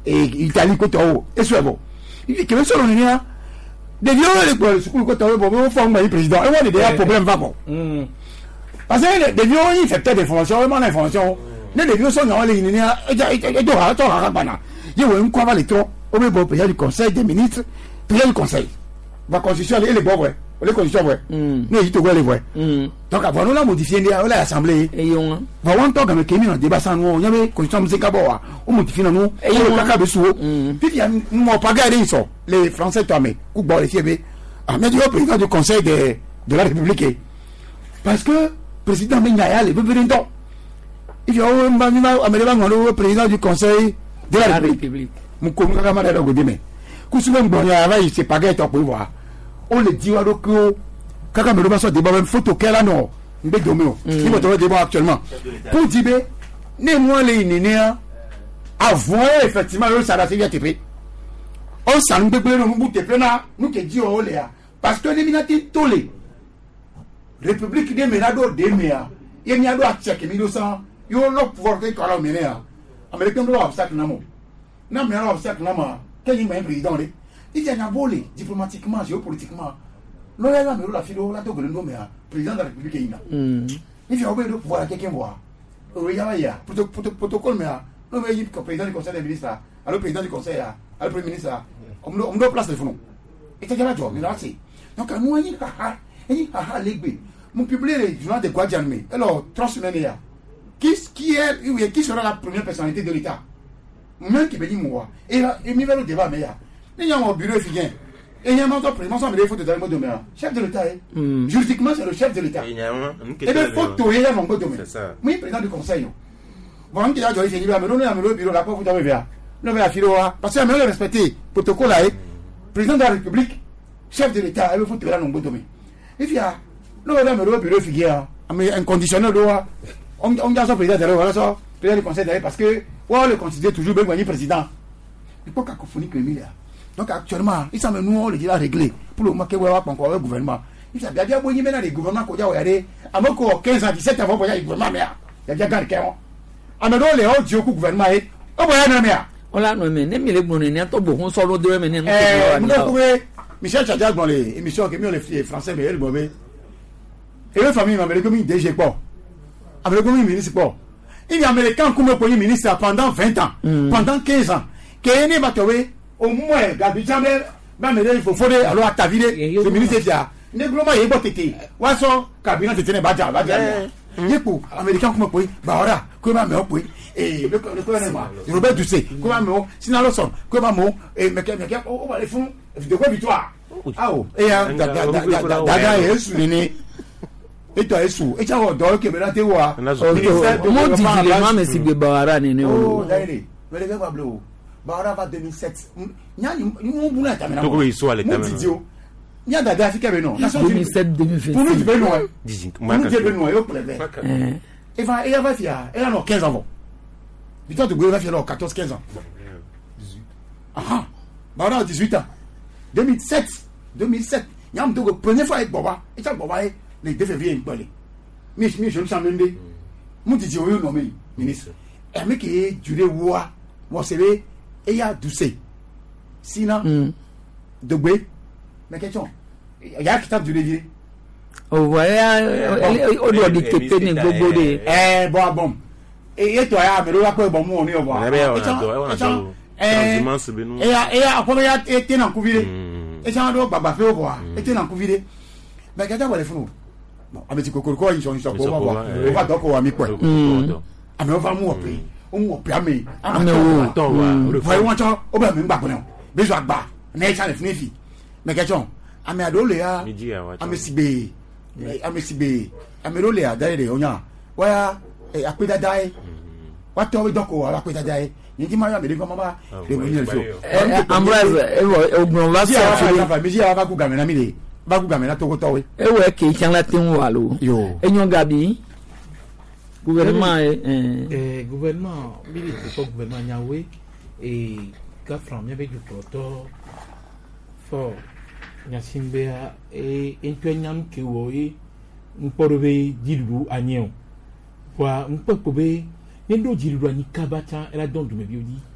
Italie ko to e so ebo il que so ni ya de vieux le ko school ko to bo fo ngba président e won de ya problème va bon parce que de vieux il fait peut-être des formations vraiment l'information ne de vieux so na le ni ya e do ha to ha bana ye wo nkwa ba le tro o be bo président du conseil des ministres président du conseil va constitution et les bon vrai les conditions vrai nous il te les vrai donc avant nous la modifier l'assemblée
et on
va on talk avec Kemi dans débat sans nous y avait condition musique boa on modifie nous et le kaka be suo puis il y a nous pas garder ils sont les français toi mais coup bon les fiebé mais du président du conseil de la République parce que président Benyaya le président il y a un président du conseil de la République mon comme camarade de Godime kusube ngbonya va il c'est pas gâteau pour voir on le dit alors que kaka me remercie débat même photo qu'elle a non mbe domeo il va trouver débat actuellement pour dire né moi les nénéa avant effectivement le ça la c'est bien TP on s'en mbebele no mbu TP na nous que dit o léa parce que les minati tolé république de menado de mea et mi ado a check 1900 yo lo pouvoir que kala menea américain do obstacle na mo na me na obstacle na ma quel est président il y a un volé diplomatiquement géopolitiquement non là mais la filo la dogo le nom mais président de la République ina il faut bien pouvoir quelqu'un voir il y a protocole mais non mais il président du conseil des ministres alors président du conseil alors premier ministre on doit place de fond et c'est déjà job mais là c'est donc nous ha legbe mon publier le journal de Guardian mais alors 3 semaines là qui sera la première personnalité de l'État même qui veut dire moi et mi va le débat mais il y a un bureau efficient et il y a un président sans il faut te donner mon domaine chef de l'État juridiquement c'est le chef de l'État et bien faut toyer là mon domaine oui président du conseil bon on dit là j'ai fini mais non le bureau là pour vous avez voir non mais la philo parce que même respecter protocole là président de la République chef de l'État il faut toyer là mon domaine et puis non mais le bureau efficient mais inconditionnel on dit ça président de la ça président du conseil parce que on le considère toujours bien président il faut cacophonie que Emilia. Donc actuellement, il semble nous on le dit à régler pour le moment que va encore le gouvernement. Il s'est bien bonné maintenant les gouvernements qu'on a regardé à mon 15 ans 17 ans pour y gouvernement mais il y a bien quelqu'un. À me donner les autres du gouvernement et on va y aller.
On l'a nommé ne les bonné to bo on solo de mener
nous trouver Michel Tchadja dans les émissions que les français mais elle mauvais. Et le famille m'a comme DG quoi. Avec comme ministre quoi. Il y a américain comme premier ministre pendant 20 ans, pendant 15 ans. Kéné Batowe, au moins, Gabi Jamel, même il faut faire alors à ta ville, le ministre Fia. Ne gloma yebo tete. Waso cabinet tete Badja. Yeko, américain comme quoi, Bahora, comment me opoué, et le gouvernement, Robert Ducé, comment me, Sinaloson, comment mo, et me on va les fonds de quoi victoire. Ah oh, et Daga est souligné. Et toi, et tu as donc que me la tewa.
Mon dit mais si Bahara n'est
oh, d'ailleurs, mais les gars va bleu. Bahara va 2007. Nya ni mon boulot ta mena.
Donc oui, soit les tamena.
Nya dada Afrique be non.
2007 2026.
Pour nous be non.
Moi
nous be non yo plebe. Et va faire, elle a 15 ans. Victor de Goué va faire 14 15 ans. 18. Ah. Bahara 18 ans. 2007. Nya me première fois avec Boba. Et ça Boba le 2 février bolé. Mais je ne sais même pas. Mon dit yo nommé ministre. Et mais qui duré wa moi c'est et il y a doucé sinon de Goué mais question il y a qui tape du levier
oh voilà on doit dicter ne gogo de
bon et toi ya mais là quoi bon on est au voir
et
après il y a été dans couvrir et ça doit baba fait au voir était dans couvrir mais quand on les fous bon avec kokoko ils sont on va donc on va mi quoi mais on va mourir on peut amener ouais on t'a on va même pas connaître besoin ba na ça le finifi mais question ame adole ya ame sibe ame role ya dare de onya wa apeda dai wa to we doko wa apeda dai ni ti mara me de ko mama de mo ni le so
Ambroise ogun va
so mi ji ava ku gamena mi de ba ku gamena to ko to we
e we ke chan la tin wa lo enyon gabi gouvernement
gouvernement bili ko gouvernement nyawe et gafran mi avec du proto fo nyasimbe et entwenyam ke wo yi mporobe jiru anyen wa mpokobe nendo jiru ani kabata ela don du mebiodi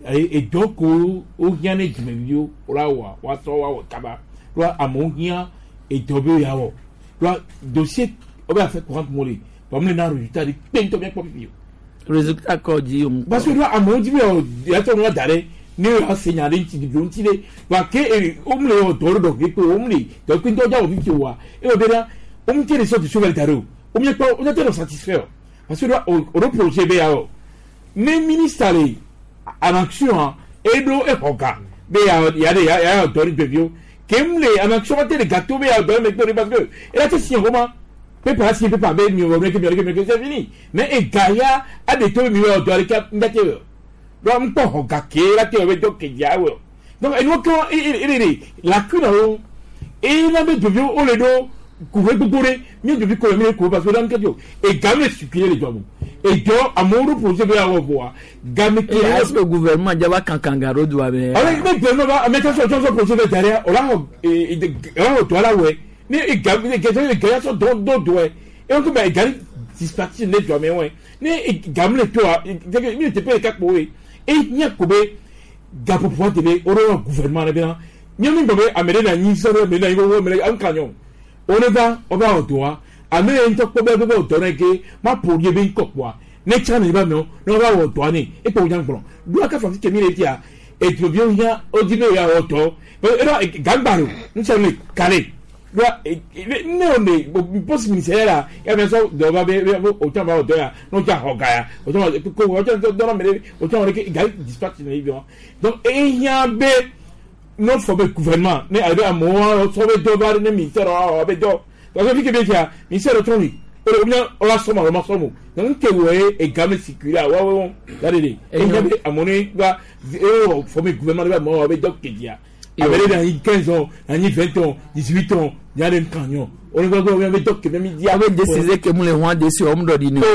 donc au hia ne djumevio ora wa so wa kaba lo amo hia edobe yawo lo dossier o ba fait courant mole ba me na résultat di pento bien popio
résultat ko di
parce que lo amo di ya to no dare ni o signaler nti di blonti le wa ke o mle o doro do ke o mle do kin to ja o bi wa e o bera o mti les sortes de cheval daro o mi ko o te satisfaire parce que o projet be yawo ne ministre en action et do e hoka be ya dori bevio kemle en action te le gâteau be ya do me dori parce que et là tu si comment peut pas si peut pas be mi o que c'est fini mais e gaia a de to mi o dori ka ndate do am ko hoka ke la te o do ke ya wo donc et nous ko la cune et la be bevio o le do couvrir bourré mieux de ko mi ko parce que dans kedio et gamme supplier les jobs et do amour projet be awo boa gamme que
est-ce que le gouvernement jaba kankangaro doit be
avec mais non ba mettre sur projet be derrière on a to la ouais ni et gamme que gagne sur do et on peut ba gagne dispatcher les jobs mais ouais ni gamme le toi mi te peut cap boé et nya ko be gapo point de au gouvernement bien ni mi be amere na ni so me na ngo me an kanyon on va au doigt à me un top be au donner que ma pour y bien quoi ne chane ba no no va au doigt ni et pour yan bron doit ka famille que mi le tia et tu viens ya au dîner ya auto et gambaro nous sommes calé doit ne on est poste ministère là et bien ça doit ba autant ba au doigt non ja hogaya autant ko autant dans me autant que gal dispatch ni bien donc et ya be non faut gouvernement ne arrivé à moi sauver devoir ne ministère avec do parce que bien qu'il ministère autonomie on bien on la somme donc que ouais et gamme sécurité ouais regardez et il y avait à mon va faut gouvernement avec moi avec do que dia avec dans 15 ans dans 20 ans 18 ans il y a un canyon on va go avec do que même dia
avec décider que nous les roi dessus homme do dino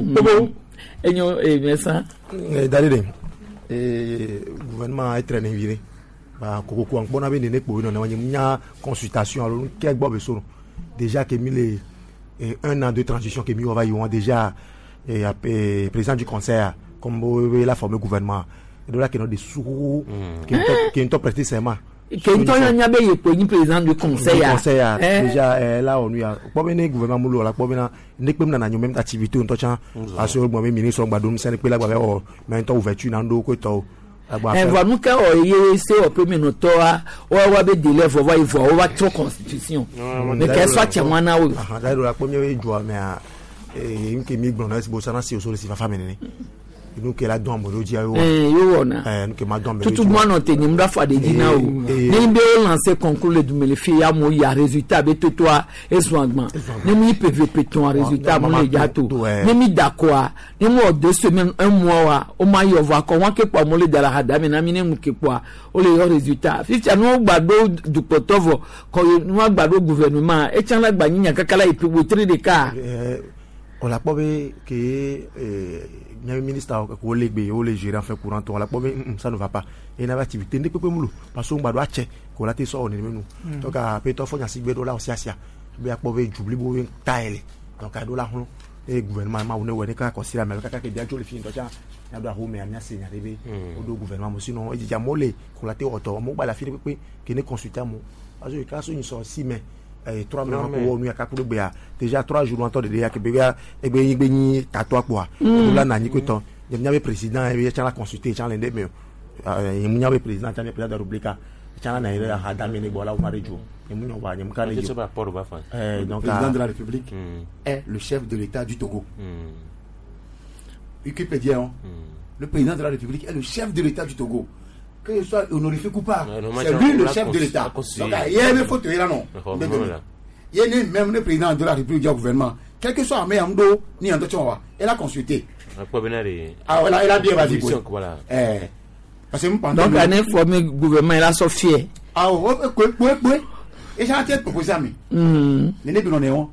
et nous et bien ça
regardez gouvernement est très inviré ba koko ko bona be ne ko no na nya consultation alors ke gbo be so déjà que mi un an de transition que mi on va y déjà président du conseil comme la forme gouvernement de là que no de sous qui est prêté serment
que to nya be ye ni président du conseil
déjà là on y a po be ne gouvernement mulo la po be na ne pe na même activité on to chan parce que moi ministre gbadum se ne pe la gba o mais to ouverture na ndo ko to
va nous ka o c'est au premier notoire o wa be délai faut voir il faut o va trop constitution mais qu'elle soit tiamana o
là la première joie mais une qui mi gbona bo sana si o so si fa famene nous que la dombe do dia yo nous que ma dombe
tout le monde on teni mda fa de dina o ni be lancer concours le dumele fi ya mo ya résultat be toi et soignement ni mi PVP ton résultat mo le jato ni mi d'accord ni mo 2 semaines 1 mois wa o ma yo va ko wan ke pa mo le dala hada me na mi ne mu ke kwa o le yo résultat fi tia no gbado du potovo ko no gbado gouvernement e tia la gba nyinya kakala e pi wotri de ka
on l'a pas vu que il y a un ministre qui les gérants fait courant on l'a pas vu ça ne va pas et une activité ne peut pas moulo parce qu'on va doit check qu'on a été sur on est nous donc à peut-être faut y a $6 aussi asia bien pas vu j'oublie beau taille donc à dollar et gouvernement ma on est quand considérer mais quand bien joli fin donc ya doit roumer à signer arrivé au gouvernement sinon il y a molé qu'on a été auto mo ba la fin que ne consulter mo parce que quand ils sont 6 mai 3 mois pour nous à pour béa déjà 3 jours en temps de déjà que béa et béni tatouage quoi là na ni que temps il y avait président et il a consulté il a l'indé mais il y avait président il a président de la République il a na ira hada meni bola au marejo et nous on va donc
le président de la République est le chef de l'État du Togo Wikipédia le président de la République est le chef de l'État du Togo que ce soit honorifique ou pas, c'est lui le chef de l'État. Donc, il y a une faute là, non. Il y a même le président de la République du gouvernement. Quel que soit un Amdo, ni un Tochonwa, elle a consulté. Ah, voilà, elle a bien basé. Donc,
on a informé le gouvernement, elle a sorti.
Ah, oui. Et j'ai un tête proposé à moi. Les Bénonéons.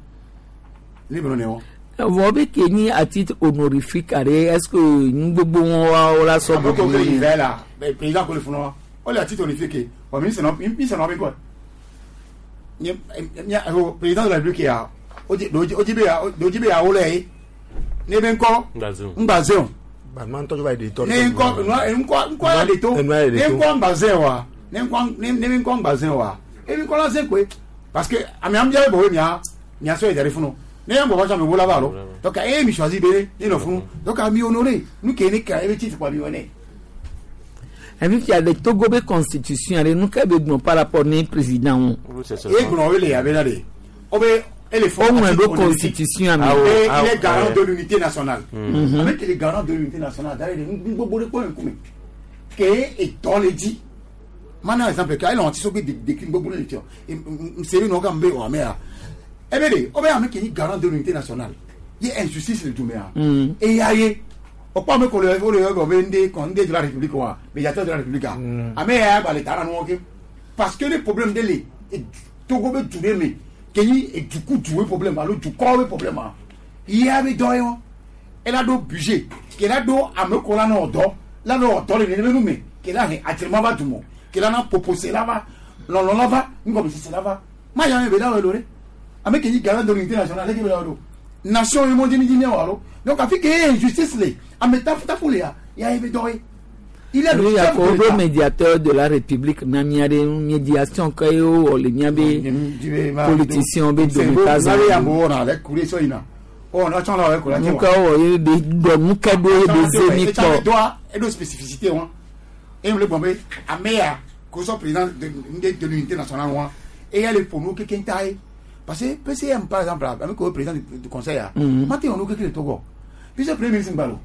Vous avez Kenny à titre honorifique, est-ce que nous devons la sorte de
le président que le font, on l'a titre honorifique. Le ministre n'a pas quoi. Le président de la République a Ojibé a Olé, Nebenko, Mbazon,
man to ba de to
ne nko ya de to ne nko ngbazen wa ne nko ngbazen wa e bi ko la se pe parce que ami am je bo mi a so e dare funu ne yan bo ba me bola ba lo donc e mi choisi be ni no funu donc ami honoré nous ke ni ka e ti pa bi woni
et puis il y a des Togobé constitution et nous qu'avons par rapport au président
et gnon ele ya benade obe ele faut
une constitution
il est garant de l'unité nationale avec les garants de l'unité nationale d'ailleurs ngbobo de ko nkume ke et dans les dit maintenant exemple que il ont ti so be décrit ngbobo le tio c'est une no be o mea e be de obe am ke ni garant de l'unité nationale il y a injustice le dumea et ya ye o pa me ko le go vende con de la république wa médiateur de la république a me ya ba le tara no ke parce que le problème de les Togo be dure me keni et du coup du problème alors du corps problème il y avait doyo elle a do budget qu'elle a do ame ko la no do la no do le ne me que la atrema va du mo que la na proposer là va non la va ngom si là va ma ya me be la lo re ame keni garant de l'unité nationale ke be la do nation e mo dimi dimi walo donc afin que injustice le ame ta pour les ya e be doyo. Il est
le médiateur de la République, Namiade, médiation, Kayo, les Niabé, politiciens, Bédomikaza.
On a changé avec la des spécificités. Et le bombé, à meilleur, que soit président de l'unité nationale, et elle est pour nous quelqu'un taille. Parce que PCM, par exemple, avec le président du conseil, maintenant on a quelqu'un de Togo. Puis le premier ministre Mbalo.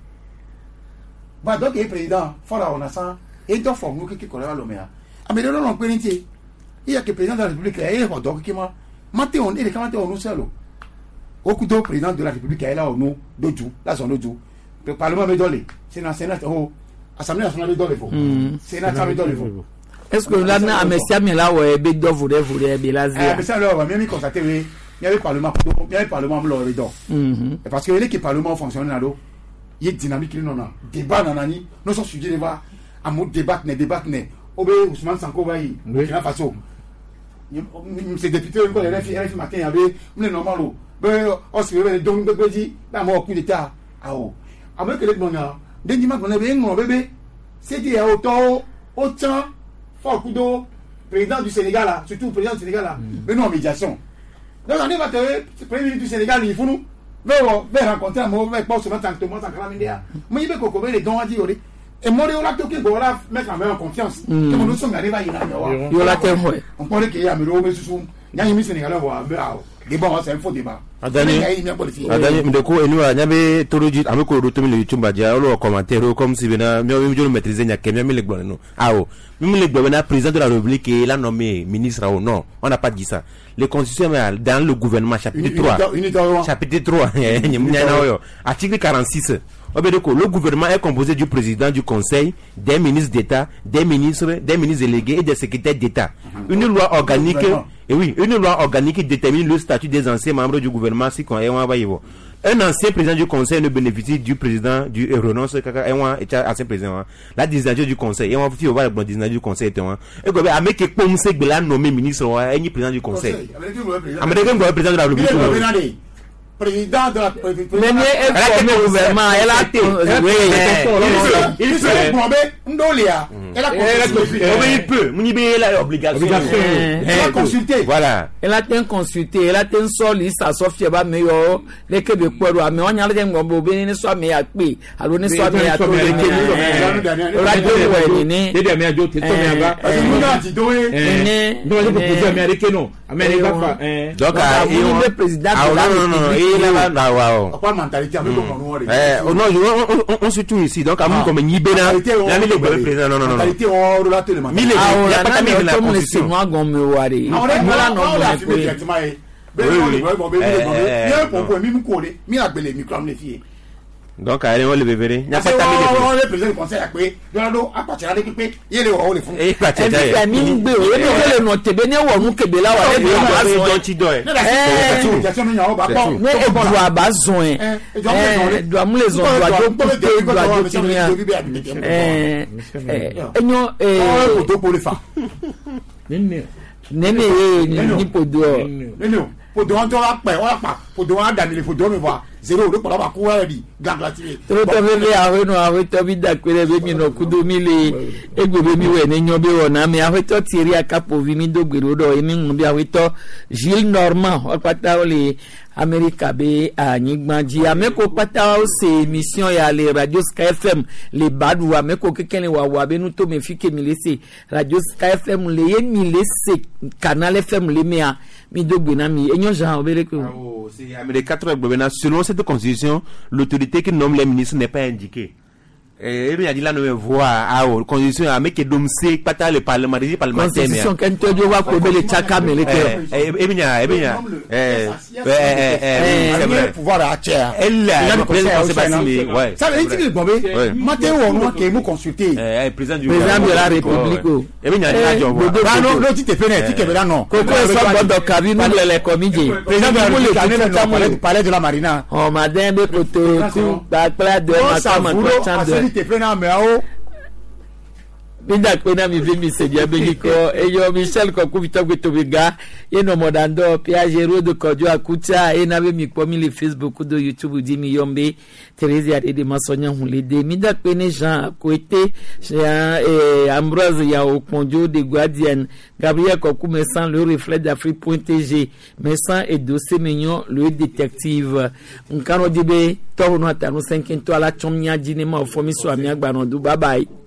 Bah donc le président fora on a ça et donc faut nous qui connaît le maire mais non on peut rien dire il y a que président de la république et donc qui m'a maté on est quand on nous seul au coup de président de la république est là au nous doju là son doju le parlement me donne c'est dans sénat au assemblée nationale de donne sénat ça me donne
est-ce que là na amessia mais là ouais be do voudrait be là
mais ça là même constater il y avait parlement le redon parce que les parlement fonctionne là il y a dynamique non non débat nanani nous sommes sujets débat à mot débat ne obé Ousmane Sanko vai Burkina Faso c'est député on les RFI matin il avait mais normal on se réveille donc de dit la mort coup d'état ah oh avec les mona dendi ma connait bien mon bébé c'est dit autant fort coup d'eau président du Sénégal là surtout président du Sénégal là mais non médiation donc on va te premier ministre du Sénégal il faut nous vais rencontrer un mot avec pas seulement tant que moi tant que la mindia mais il veut qu'on les dons à dire et moi on a tout qui voilà mettre en confiance que nous sommes arrivés à
il y a la terre
on parlait qu'il y a mais sous il y a une Sénégalais voilà débat c'est un faux débat
adani mdeko enu anyabe toroji ameko rotomi le YouTube badia lo commentaire comme si bena mi jo maîtriser nya kemia mi le gbon no awo mi le gbon na président de la République et la nommé ministre ou non on n'a pas dit ça les constitutions dans le gouvernement chapitre 3 chapitre 3 article 46 le gouvernement est composé du président du conseil, des ministres d'État, des ministres délégués et des secrétaires d'État. Une loi organique, et oui, une loi organique détermine le statut des anciens membres du gouvernement. Un ancien président du conseil ne bénéficie du président du renonce ancien président. La désignation du conseil, et on va voir la désignation du conseil. Et comme avec que comme c'est que nommé ministre et président du conseil. Américain président de la République.
Président de la République.
Mais elle formé au gouvernement, elle a été.
Il se bombé, Ndolia. Elle a
consulté. Elle a obligation.
Elle a consulté.
Voilà.
Elle a été consulté. Elle a été solide. Ça Sophie va meilleur. Les Québécois, mais on y a les ngombo béni soit meilleur pays. Alors ne soit meilleur tout le monde. Elle a dit né.
Les derniers jours, tu es tombé là.
Nous a dit doé.
Nous allons proposer américain non. Américain pas.
Donc
le président.
Pas mentalité avec
on se tourne ici donc à nous comme Nibena non
mentalité on relate le mentalité
il y a pas de la constitution moi gomme wari
on a fait directement
donc allez on le bébé
n'a pas on le président du conseil a pé do a partir de pé yele o le fún
e pa tete
e mi ngbe o e le no tebe ne wo nu kebe la wa
e don ti do e
ne e du abazon e do amule zon do ajo do ajo tinia enyo
o to pour le fa
nene ni podo
nene podo on to la pa photo wa da mi photo mi wa zero le pala ba ku wa di ganglatire
to to be awe no awe to bi da kwere be mi no kudo mi le egbebe mi we ne nyon be wona mi awe to tiri akapo vi mi do gbero do emi ngun bi awe to Gilles Normand o pata o le America be anyigbanji ameko pata o se émission ya le Radio Sky FM le badu ameko kekele wa be nu to me fike mi lese Radio Sky FM le ye mi lese Canal FM le mea mi do gbena mi enyo jan obele ko
c'est America trop gbena selon cette constitution l'autorité qui nomme les ministres n'est pas indiquée. Et bien, il a une voix à la constitution à mettre dom c'est pas le parlement des parlementaires.
Constitution quand tu dois voir que le tchaka mais le cœur.
Eh bien, c'est vrai.
Pouvoir à tiers.
Elle a le président c'est pas si ouais.
Ça veut dire que Bobé, matin on voit que nous consulter.
Président de la République.
Eh bien, il a dit
non, non, tu te fais tu te verras non.
Coco soit dans cabine nous les comédiens.
Président de la République parlait de la marina.
Oh madame be koto ku ba pla de ma
te prena meao
binda kwena mi vimi sedia beniko eyo Michel Koku vitagwe tobiga yeno modando Pierre Géraud de Kodio akuta e na be mi pomi le Facebook do YouTube di mi yombe Thérèse de masonya hulede minda kwene Jean Koete Jean Ambrose ya Okonjo de Guardian Gabriel Koku Messan le reflet d'Afrique.tg Messan et dossier mignon le détective nkano dibe to no atanu 5 to ala chomnya jinema ofomi so ami agba no du bye bye.